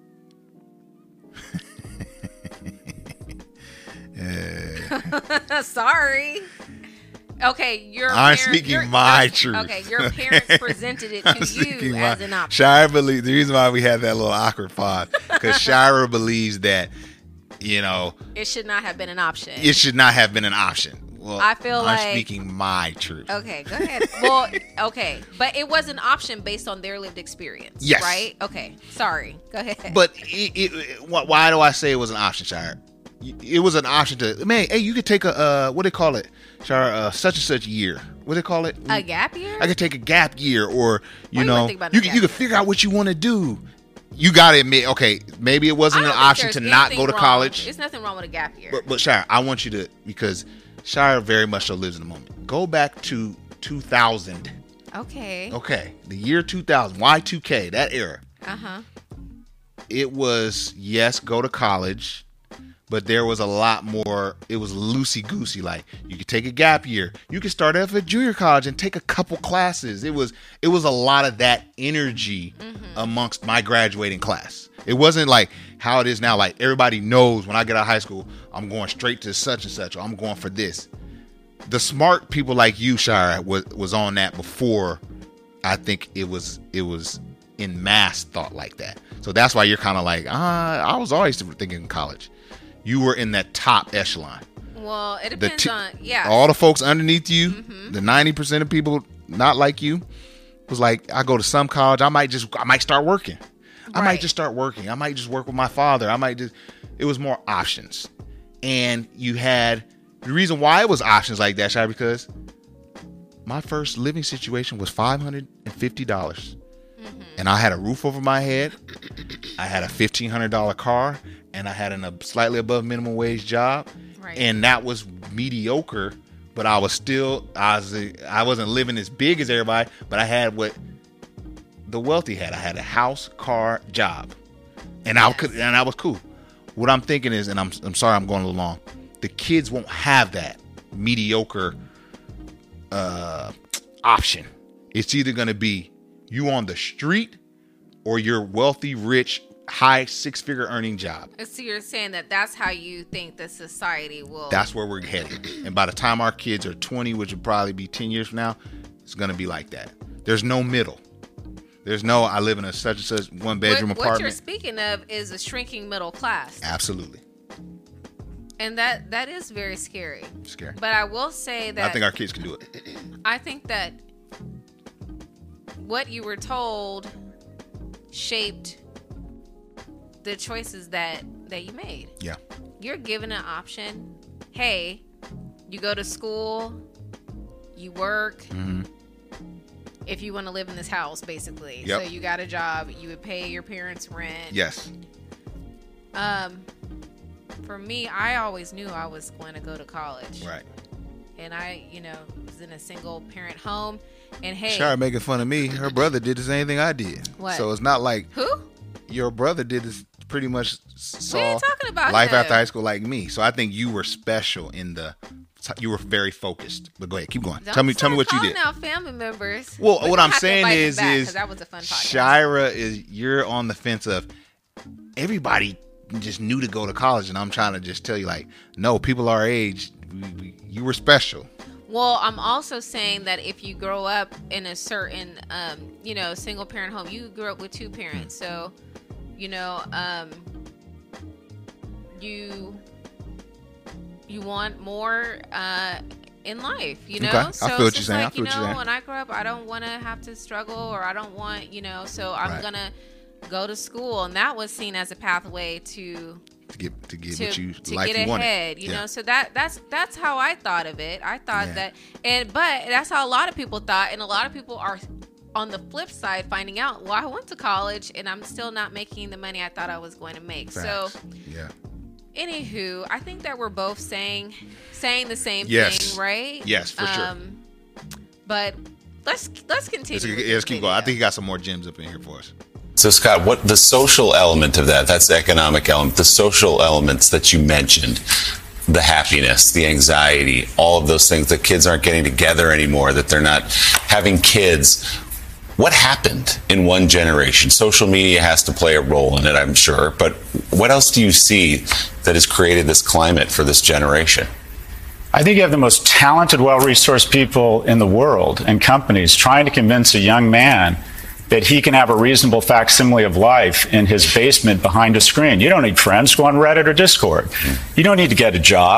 Sorry. Okay, I'm speaking my truth. Okay, your parents presented it to you as an option. Shira believes, the reason why we had that little awkward pause, because Shira believes that, it should not have been an option. It should not have been an option. Well, I feel like I'm speaking my truth. Okay, go ahead. Well, okay, but it was an option based on their lived experience. Yes. Right? Okay. Sorry. Go ahead. But why do I say it was an option, Shire? It was an option to, man, hey, you could take a, what do they call it, Shire, such and such year. What do they call it? A gap year? I could take a gap year, or, you know, you could figure out what you want to do. You got to admit, okay, maybe it wasn't an option to not go to college. There's nothing wrong with a gap year. But Shire, I want you to, because Shire very much so lives in the moment. Go back to 2000. Okay. Okay. The year 2000, Y2K, that era. Uh-huh. It was, yes, go to college, but there was a lot more. It was loosey-goosey. Like, you could take a gap year. You could start off at junior college and take a couple classes. It was a lot of that energy amongst my graduating class. It wasn't like how it is now. Like, everybody knows when I get out of high school, I'm going straight to such and such, or I'm going for this. The smart people like you, Shire, was on that before. I think it was in mass thought like that. So that's why you're kind of like, I was always thinking college. You were in that top echelon. Well, it depends on, yeah. All the folks underneath you, the 90% of people not like you, was like, I go to some college, I might start working. I might just start working. I might just work with my father. It was more options. And you had, the reason why it was options like that, Shire, because my first living situation was $550. And I had a roof over my head. I had a $1,500 car, and I had a slightly above minimum wage job. Right. And that was mediocre, but I wasn't living as big as everybody, but I had what the wealthy had. I had a house, car, job. And I was cool. What I'm thinking is, and I'm sorry I'm going a little long, the kids won't have that mediocre option. It's either going to be you on the street or your wealthy, rich, high six-figure earning job. So you're saying that's how you think the society will... That's where we're headed. And by the time our kids are 20, which would probably be 10 years from now, it's going to be like that. There's no middle. There's no, I live in a such and such one-bedroom apartment. What you're speaking of is a shrinking middle class. Absolutely. And that is very scary. Scary. But I will say that... I think our kids can do it. I think that what you were told shaped the choices that you made. Yeah. You're given an option. Hey, you go to school, you work. If you want to live in this house, basically. Yep. So you got a job, you would pay your parents' rent. Yes. For me, I always knew I was going to go to college. Right. And I, was in a single parent home. And hey, Shire making fun of me. Her brother did the same thing I did. What? So it's not like who? Your brother did this, pretty much saw we ain't talking about life him. after high school like me. So I think you were special you were very focused. But go ahead, keep going. Tell me what you did. Now family members. Well, what I'm saying is that was a fun podcast. Shira you're on the fence of everybody just knew to go to college, and I'm trying to just tell you, like, no, people our age, you were special. Well, I'm also saying that if you grow up in a certain, single parent home, you grew up with two parents. So, you want more in life, Okay. So I feel what you're saying. Like, when I grow up, I don't want to have to struggle, or I don't want, so I'm going to go to school. And that was seen as a pathway to get what you to life get you ahead, wanted. So that's how I thought of it. I thought that, but that's how a lot of people thought, and a lot of people are on the flip side finding out, well, I went to college and I'm still not making the money I thought I was going to make. Facts. So, anywho, I think that we're both saying the same yes. thing, right? Yes, for sure. But let's continue. Let's keep going. I think you got some more gems up in here for us. So, Scott, what the social element of that's the economic element, the social elements that you mentioned, the happiness, the anxiety, all of those things, that kids aren't getting together anymore, that they're not having kids. What happened in one generation? Social media has to play a role in it, I'm sure. But what else do you see that has created this climate for this generation? I think you have the most talented, well-resourced people in the world and companies trying to convince a young man that he can have a reasonable facsimile of life in his basement behind a screen. You don't need friends. Go on Reddit or Discord. You don't need to get a job.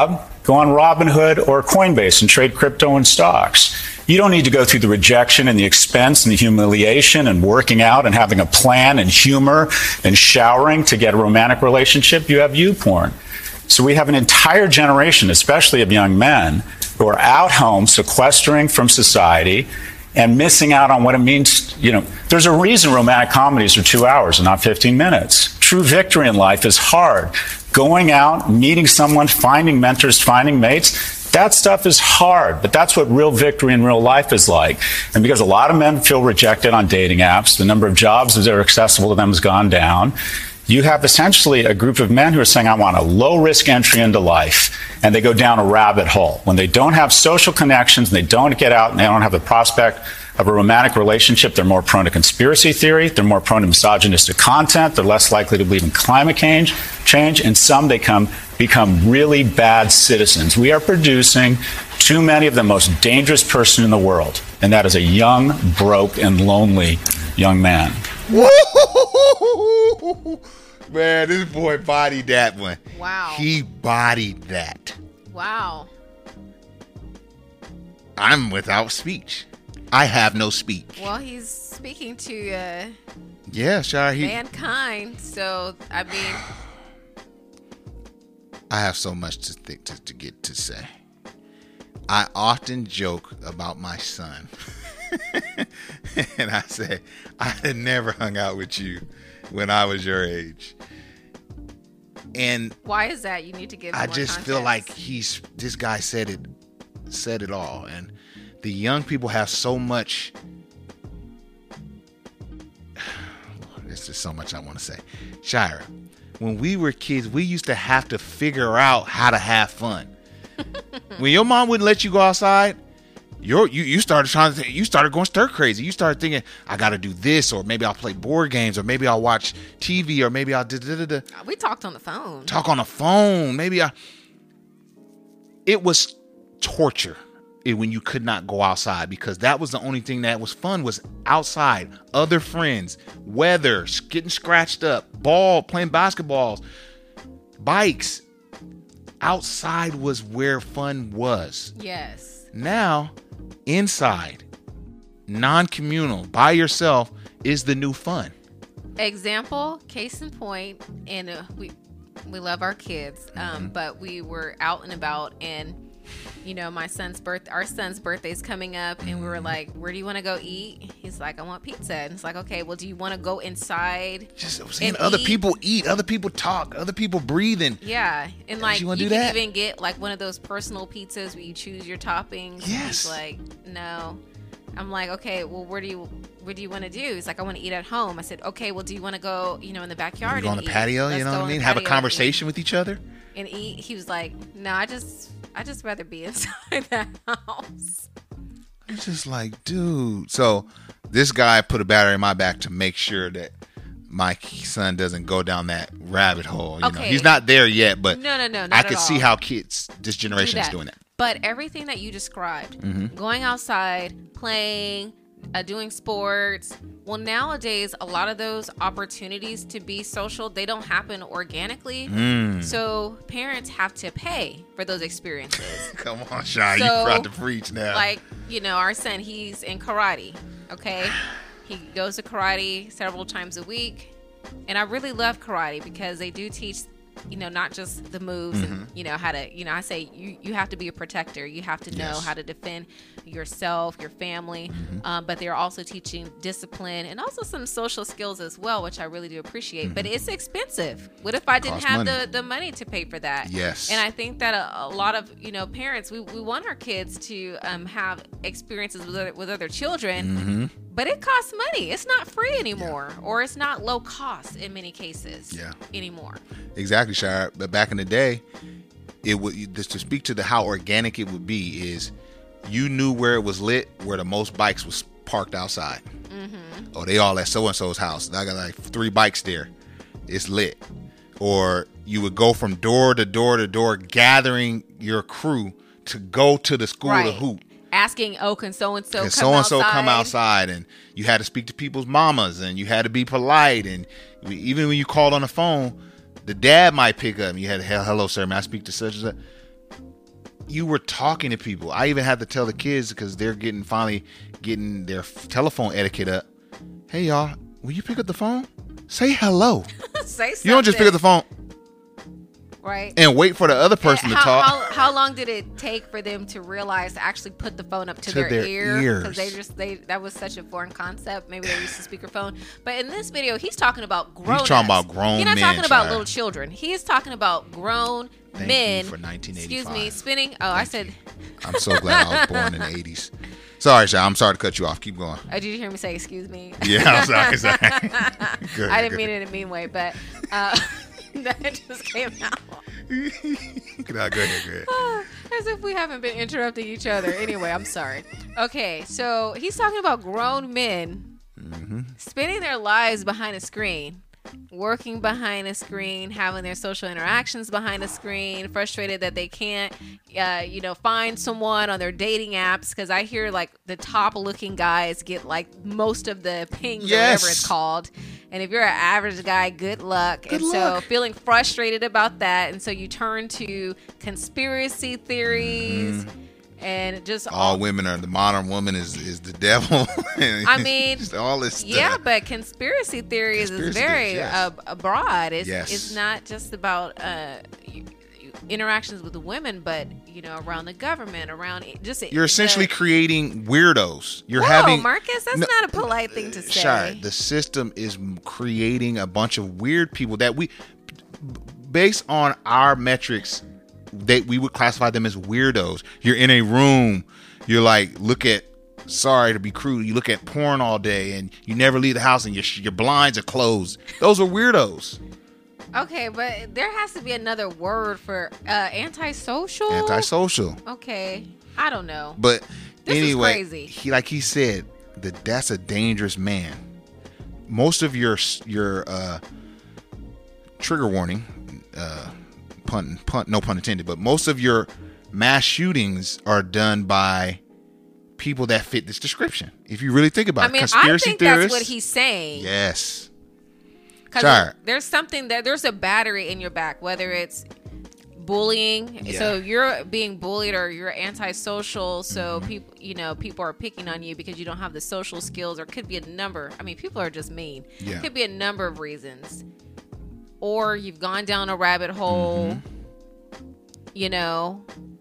Go on Robinhood or Coinbase and trade crypto and stocks. You don't need to go through the rejection and the expense and the humiliation and working out and having a plan and humor and showering to get a romantic relationship. You have YouPorn. So we have an entire generation, especially of young men, who are out home sequestering from society and missing out on what it means. There's a reason romantic comedies are 2 hours and not 15 minutes. True victory in life is hard. Going out, meeting someone, finding mentors, finding mates, that stuff is hard, but that's what real victory in real life is like. And because a lot of men feel rejected on dating apps, the number of jobs that are accessible to them has gone down. You have essentially a group of men who are saying, I want a low-risk entry into life, and they go down a rabbit hole. When they don't have social connections, and they don't get out, and they don't have the prospect of a romantic relationship, they're more prone to conspiracy theory, they're more prone to misogynistic content, they're less likely to believe in climate change, and some they become really bad citizens. We are producing too many of the most dangerous person in the world, and that is a young, broke, and lonely young man. Man, this boy bodied that one. Wow. He bodied that. Wow. I'm without speech. I have no speech. Well, he's speaking to mankind. So, I mean, I have so much to get to say. I often joke about my son. And I say, I had never hung out with you when I was your age. And why is that? You need to give. I more just context. feel like this guy said it all, and the young people have so much. There's just so much I want to say, Shira. When we were kids, we used to have to figure out how to have fun. When your mom wouldn't let you go outside, you started going stir crazy. You started thinking, I got to do this, or maybe I'll play board games, or maybe I'll watch TV, or maybe I'll We talked on the phone. Talk on the phone. It was torture when you could not go outside, because that was the only thing that was fun, was outside, other friends, weather, getting scratched up, playing basketballs, bikes. Outside was where fun was. Yes. Now, inside, non-communal, by yourself, is the new fun. Example, case in point, and we love our kids, but we were out and about, and our son's birthday's coming up, and we were like, where do you want to go eat? He's like, I want pizza. And it's like, okay, well, do you want to go inside? Just seeing other people eat, other people talk, other people breathing. Yeah. And like, you can even get like one of those personal pizzas where you choose your toppings. Yes. He's like, no. I'm like, okay, well, where do you want to do? He's like, I want to eat at home. I said, okay, well, do you want to go, in the backyard? Go on the patio, you know what I mean? Have a conversation with each other. And eat. He was like, no, I just rather be inside the house. It's just like, dude. So this guy put a battery in my back to make sure that my son doesn't go down that rabbit hole. Okay. He's not there yet, but no, I could see how this generation is doing that. But everything that you described, going outside, playing, doing sports. Well, nowadays, a lot of those opportunities to be social, they don't happen organically. So parents have to pay for those experiences. Come on, Sean. You brought the preach now. Like, our son, he's in karate. Okay. He goes to karate several times a week. And I really love karate because they do teach, not just the moves and, how to, I say you have to be a protector. You have to know how to defend yourself, your family. But they're also teaching discipline and also some social skills as well, which I really do appreciate. But it's expensive. What if I didn't have the money to pay for that? Yes. And I think that a lot of, parents, we want our kids to have experiences with other children. But it costs money. It's not free anymore, or it's not low cost in many cases anymore. Exactly, Shire. But back in the day, it would, just to speak to how organic it would be, is you knew where it was lit, where the most bikes was parked outside. Oh, they all at so-and-so's house. I got like 3 bikes there. It's lit. Or you would go from door to door to door, gathering your crew to go to the school to hoop. Asking, can so-and-so come outside? And you had to speak to people's mamas, and you had to be polite. And even when you called on the phone, the dad might pick up, and you had to, hello, sir, may I speak to such and such? you were talking to people. I even had to tell the kids because they're finally getting their telephone etiquette up. Hey, y'all, will you pick up the phone? Say hello. Say something. You don't just pick up the phone. Right. And wait for the other person to talk. How long did it take for them to realize to actually put the phone up to their ear? Because that was such a foreign concept. Maybe they used to speakerphone. But in this video, he's talking about grown. He's talking about grown men. He's not talking about little children. He is talking about grown men. You for 1985. Excuse me, spinning. Oh, I said. I'm so glad I was born in the 80s. Sorry, Sha. I'm sorry to cut you off. Keep going. Oh, did you hear me say excuse me? Yeah, I'm sorry. Good, I didn't mean it in a mean way, but that just came out. Go ahead. As if we haven't been interrupting each other. Anyway, I'm sorry. Okay, so he's talking about grown men spending their lives behind a screen, working behind a screen, having their social interactions behind a screen, frustrated that they can't, find someone on their dating apps. Because I hear like the top looking guys get like most of the pings or whatever it's called. And if you're an average guy, good luck. So feeling frustrated about that. And so you turn to conspiracy theories. And just all women are the modern woman is the devil. I mean, all this stuff. Yeah, but conspiracy theories is very broad. It's not just about interactions with the women, but around the government, around just you're essentially creating weirdos. Marcus, that's not a polite thing to say. Sorry, the system is creating a bunch of weird people that we, based on our metrics, that we would classify them as weirdos. You're in a room, you're like, sorry to be crude, you look at porn all day and you never leave the house and your blinds are closed. Those are weirdos. Okay, but there has to be another word for antisocial. Antisocial. Okay, I don't know. But this anyway, is crazy. He said that's a dangerous man. Most of your trigger warning, pun, no pun intended, but most of your mass shootings are done by people that fit this description. If you really think about it, conspiracy I think theorists. That's what he's saying. Yes. Because there's a battery in your back, whether it's bullying. Yeah. So you're being bullied or you're antisocial. So people are picking on you because you don't have the social skills, or could be a number. I mean, people are just mean. Yeah. Could be a number of reasons. Or you've gone down a rabbit hole, Yeah,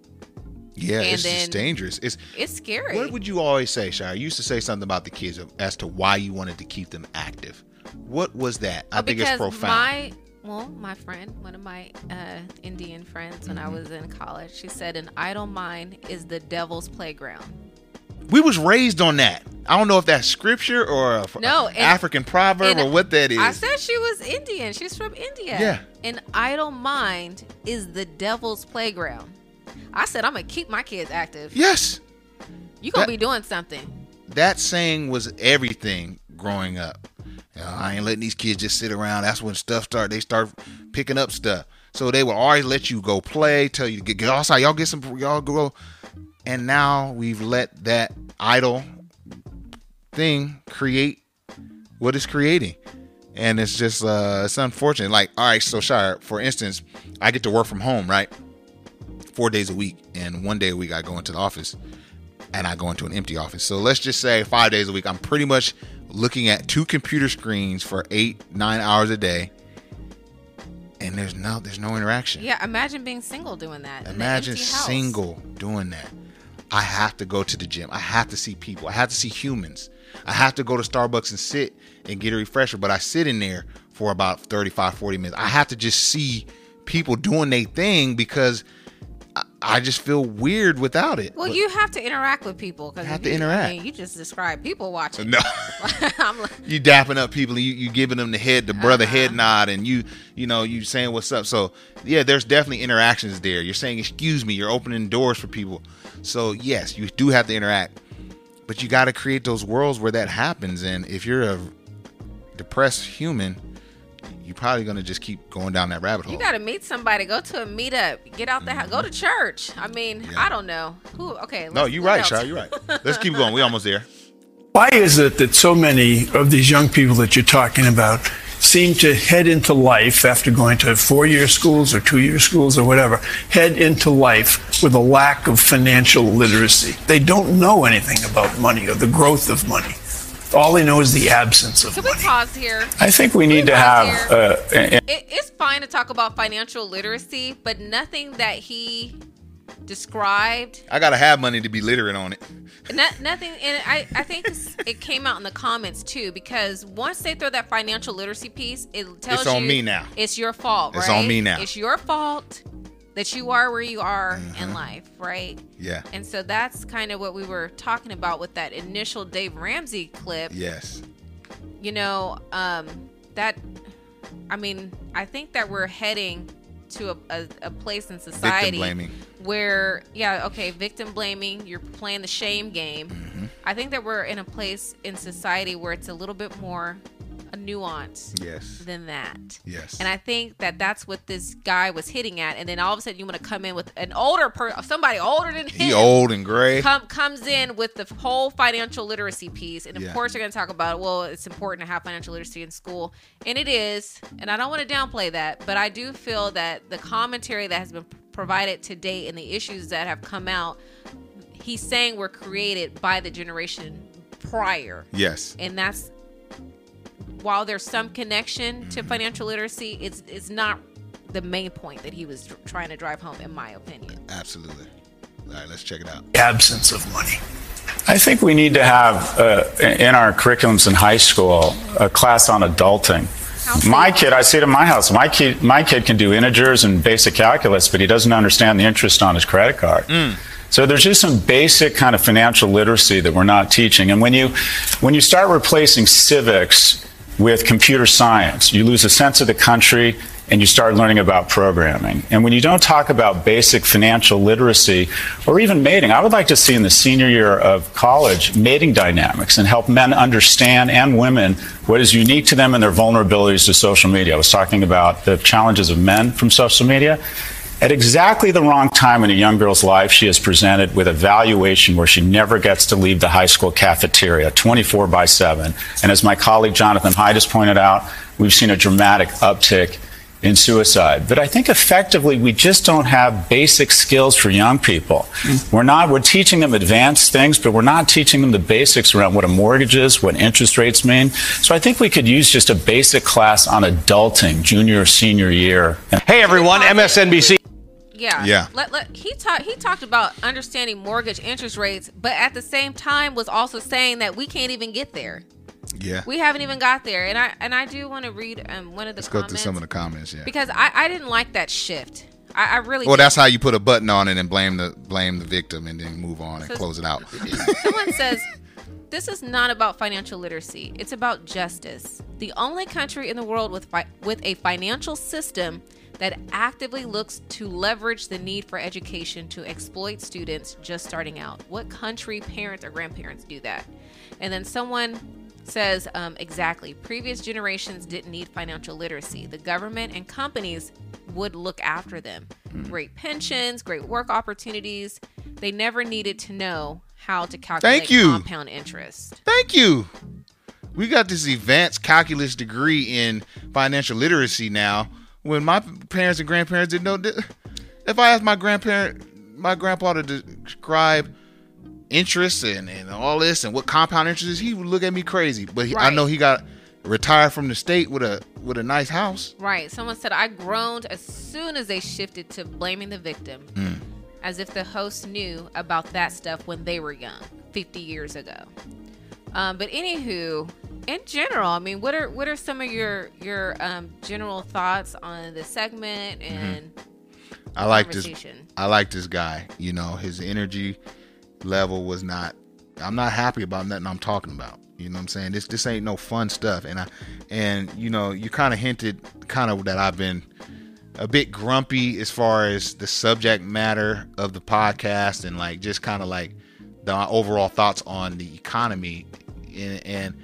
it's just dangerous. It's scary. What would you always say, Shire? You used to say something about the kids as to why you wanted to keep them active. What was that? I think it's profound. My friend, one of my Indian friends when I was in college, she said an idle mind is the devil's playground. We was raised on that. I don't know if that's scripture or African proverb or what that is. I said she was Indian. She's from India. Yeah. An idle mind is the devil's playground. I said I'm going to keep my kids active. Yes. You're going to be doing something. That saying was everything growing up. I ain't letting these kids just sit around. That's when they start picking up stuff. So they will always let you go play, tell you to get outside. Y'all go. And now we've let that idle thing create what it's creating. And it's just, it's unfortunate. Like, all right, so Shire, for instance, I get to work from home, right? 4 days a week. And 1 day a week I go into the office and I go into an empty office. So let's just say 5 days a week, I'm pretty much looking at 2 computer screens for 8-9 hours a day. And there's no interaction. Yeah, imagine being single doing that. Imagine single doing that. I have to go to the gym. I have to see people. I have to see humans. I have to go to Starbucks and sit and get a refresher. But I sit in there for about 35, 40 minutes. I have to just see people doing their thing because I just feel weird without it. Well, you have to interact with people. You have to interact. I mean, you just described people watching. No. You dapping up people. You giving them the brother head nod, and you saying what's up. So, yeah, there's definitely interactions there. You're saying, excuse me. You're opening doors for people. So, yes, you do have to interact. But you got to create those worlds where that happens. And if you're a depressed human, you're probably going to just keep going down that rabbit hole. You got to meet somebody. Go to a meetup. Get out the house. Go to church. I mean, I don't know. No, you're right, Charlie. You're right. Let's keep going. We're almost there. Why is it that so many of these young people that you're talking about seem to head into life after going to 4-year schools or 2-year schools or whatever, head into life with a lack of financial literacy. They don't know anything about money or the growth of money. All they know is the absence of money. Can we pause here? I think we need to have... It's fine to talk about financial literacy, but nothing that he described... I got to have money to be literate on it. Nothing, and I think it came out in the comments too, because once they throw that financial literacy piece, it tells you... It's on me now. It's your fault, right? It's on me now. It's your fault that you are where you are in life, right? Yeah. And so that's kind of what we were talking about with that initial Dave Ramsey clip. Yes. You know, I think that we're heading to a place in society where, victim blaming, you're playing the shame game. Mm-hmm. I think that we're in a place in society where it's a little bit more a nuance than that. Yes. And I think that that's what this guy was hitting at. And then all of a sudden you want to come in with an older person, somebody older than him. He old and gray. Comes in with the whole financial literacy piece. And of course they're going to talk about, well, it's important to have financial literacy in school. And it is. And I don't want to downplay that. But I do feel that the commentary that has been provided to date and the issues that have come out, he's saying were created by the generation prior. Yes. And that's, while there's some connection to financial literacy, it's not the main point that he was trying to drive home, in my opinion. Absolutely. All right, let's check it out. Absence of money. I think we need to have in our curriculums in high school a class on adulting. My kid, I see it in my house. My kid can do integers and basic calculus, but he doesn't understand the interest on his credit card. So there's just some basic kind of financial literacy that we're not teaching. And when you start replacing civics with computer science, you lose a sense of the country and you start learning about programming. And when you don't talk about basic financial literacy or even mating, I would like to see in the senior year of college mating dynamics and help men understand, and women, what is unique to them and their vulnerabilities to social media. I was talking about the challenges of men from social media. At exactly the wrong time in a young girl's life, she is presented with a valuation where she never gets to leave the high school cafeteria 24/7. And as my colleague Jonathan Haidt has pointed out, we've seen a dramatic uptick in suicide. But I think effectively we just don't have basic skills for young people. We're teaching them advanced things, but we're not teaching them the basics around what a mortgage is, what interest rates mean. So I think we could use just a basic class on adulting, junior or senior year. Hey everyone, MSNBC. Yeah. He talked about understanding mortgage interest rates, but at the same time was also saying that we can't even get there. Yeah. We haven't even got there. And I do want to read one of the comments. Let's go through some of the comments, yeah. Because I didn't like that shift. I really Well, that's how you put a button on it and blame the victim and then move on and close it out. Someone says, this is not about financial literacy. It's about justice. The only country in the world with a financial system that actively looks to leverage the need for education to exploit students just starting out. What country, parents or grandparents do that? And then someone says, exactly, previous generations didn't need financial literacy. The government and companies would look after them. Great pensions, great work opportunities. They never needed to know how to calculate compound interest. Thank you. We got this advanced calculus degree in financial literacy now. When my parents and grandparents didn't know, if I asked my grandpa to describe interest and all this and what compound interest is, he would look at me crazy. But I know he got retired from the state with a nice house. Right. Someone said, I groaned as soon as they shifted to blaming the victim, as if the host knew about that stuff when they were young, 50 years ago. But anywho, in general, I mean, what are some of your general thoughts on the segment and I like this guy. You know, his energy level was not. I'm not happy about nothing I'm talking about. You know what I'm saying? This ain't no fun stuff. And you know, you kind of hinted that I've been a bit grumpy as far as the subject matter of the podcast and like just kind of like the overall thoughts on the economy. And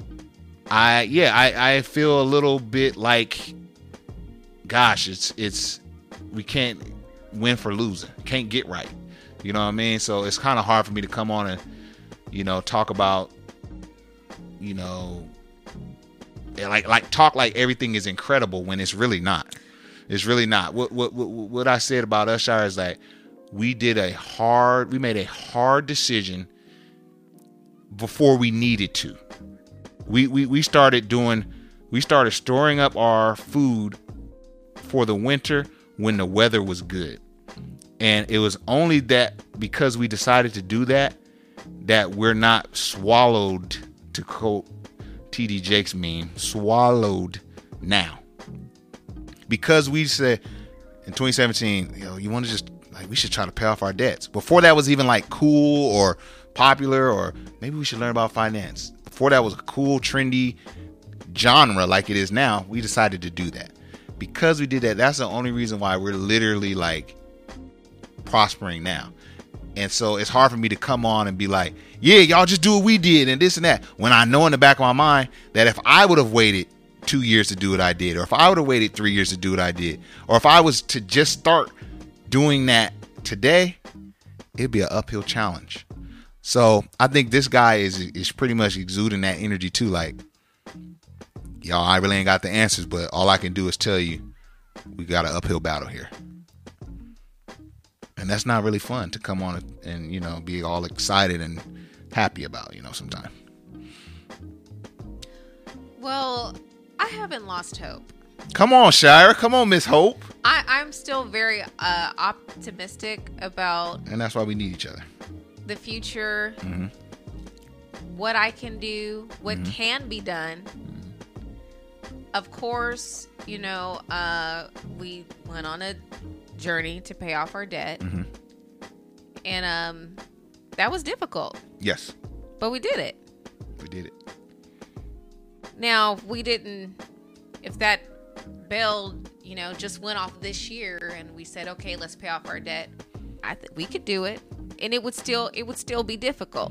I feel a little bit like, gosh, it's we can't win for losing, can't get right. You know what I mean? So it's kind of hard for me to come on and, you know, talk about, you know, talk like everything is incredible when it's really not. It's really not. What I said about us, Shire, is that we made a hard decision before we needed to. We started storing up our food for the winter when the weather was good. And it was only that because we decided to do that we're not swallowed, to quote TD Jakes meme, swallowed now. Because we said in 2017, you want to just we should try to pay off our debts. Before that was even cool or popular, or maybe we should learn about finance. Before that was a cool, trendy genre like it is now, we decided to do that. Because we did that, that's the only reason why we're literally prospering now. And so it's hard for me to come on and be like, yeah, y'all just do what we did and this and that, when I know in the back of my mind that if I would have waited 2 years to do what I did, or if I would have waited 3 years to do what I did, or if I was to just start doing that today, it'd be an uphill challenge. So I think this guy is pretty much exuding that energy too. Y'all, I really ain't got the answers, but all I can do is tell you we got an uphill battle here. And that's not really fun to come on and be all excited and happy about, sometimes. Well, I haven't lost hope. Come on, Shira. Come on, Miss Hope. I'm still very optimistic about... And that's why we need each other. The future, what I can do, what can be done. Of course, we went on a journey to pay off our debt. And that was difficult. Yes. But we did it. We did it. Now, if that bell, just went off this year and we said, okay, let's pay off our debt, we could do it. And it would still be difficult.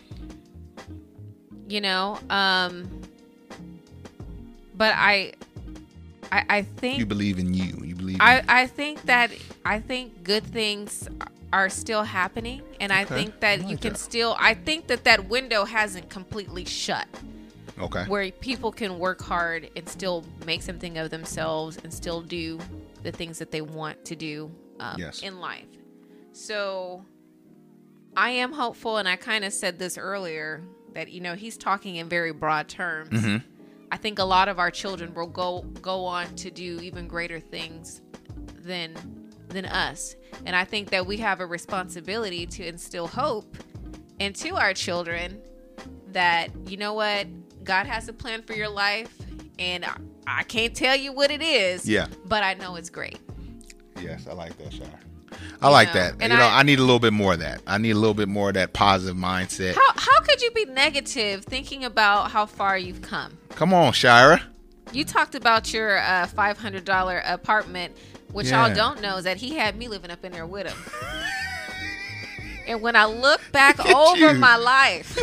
But I think you believe in you. You believe. I think good things are still happening, and I think that you can still. I think that window hasn't completely shut. Okay. Where people can work hard and still make something of themselves and still do the things that they want to do in life. So I am hopeful, and I kind of said this earlier, that he's talking in very broad terms. I think a lot of our children will go on to do even greater things than us. And I think that we have a responsibility to instill hope into our children that, what, God has a plan for your life, and I can't tell you what it is, but I know it's great. Yes, I like that, Shire. I like that. And I need a little bit more of that. I need a little bit more of that positive mindset. How could you be negative thinking about how far you've come? Come on, Shira. You talked about your $500 apartment. What y'all don't know is that he had me living up in there with him. And when I look back over my life,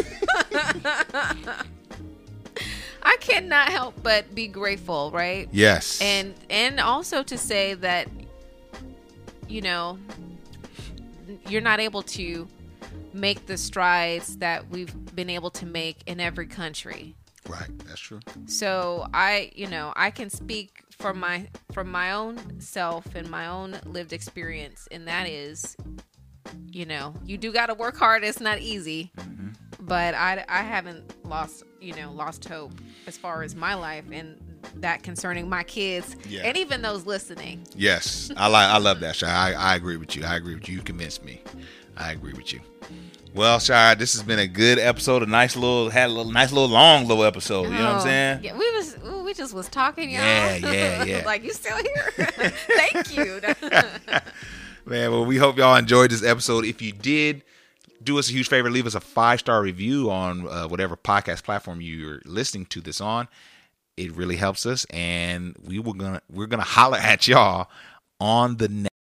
I cannot help but be grateful, right? Yes. And also to say that, you're not able to make the strides that we've been able to make in every country. Right, that's true. So I can speak from my own self and my own lived experience, and that is, you do got to work hard. It's not easy, but I haven't lost hope as far as my life and that concerning my kids and even those listening. Yes, I love that, Shire. I agree with you. You convinced me. I agree with you. Well, Shire, this has been a good episode. A nice little long episode. You know what I'm saying? Yeah, we just was talking, y'all. Yeah. Like, you still here? Thank you. Man, well, we hope y'all enjoyed this episode. If you did, do us a huge favor. Leave us a 5-star review on whatever podcast platform you're listening to this on. It really helps us, and we're gonna holler at y'all on the next.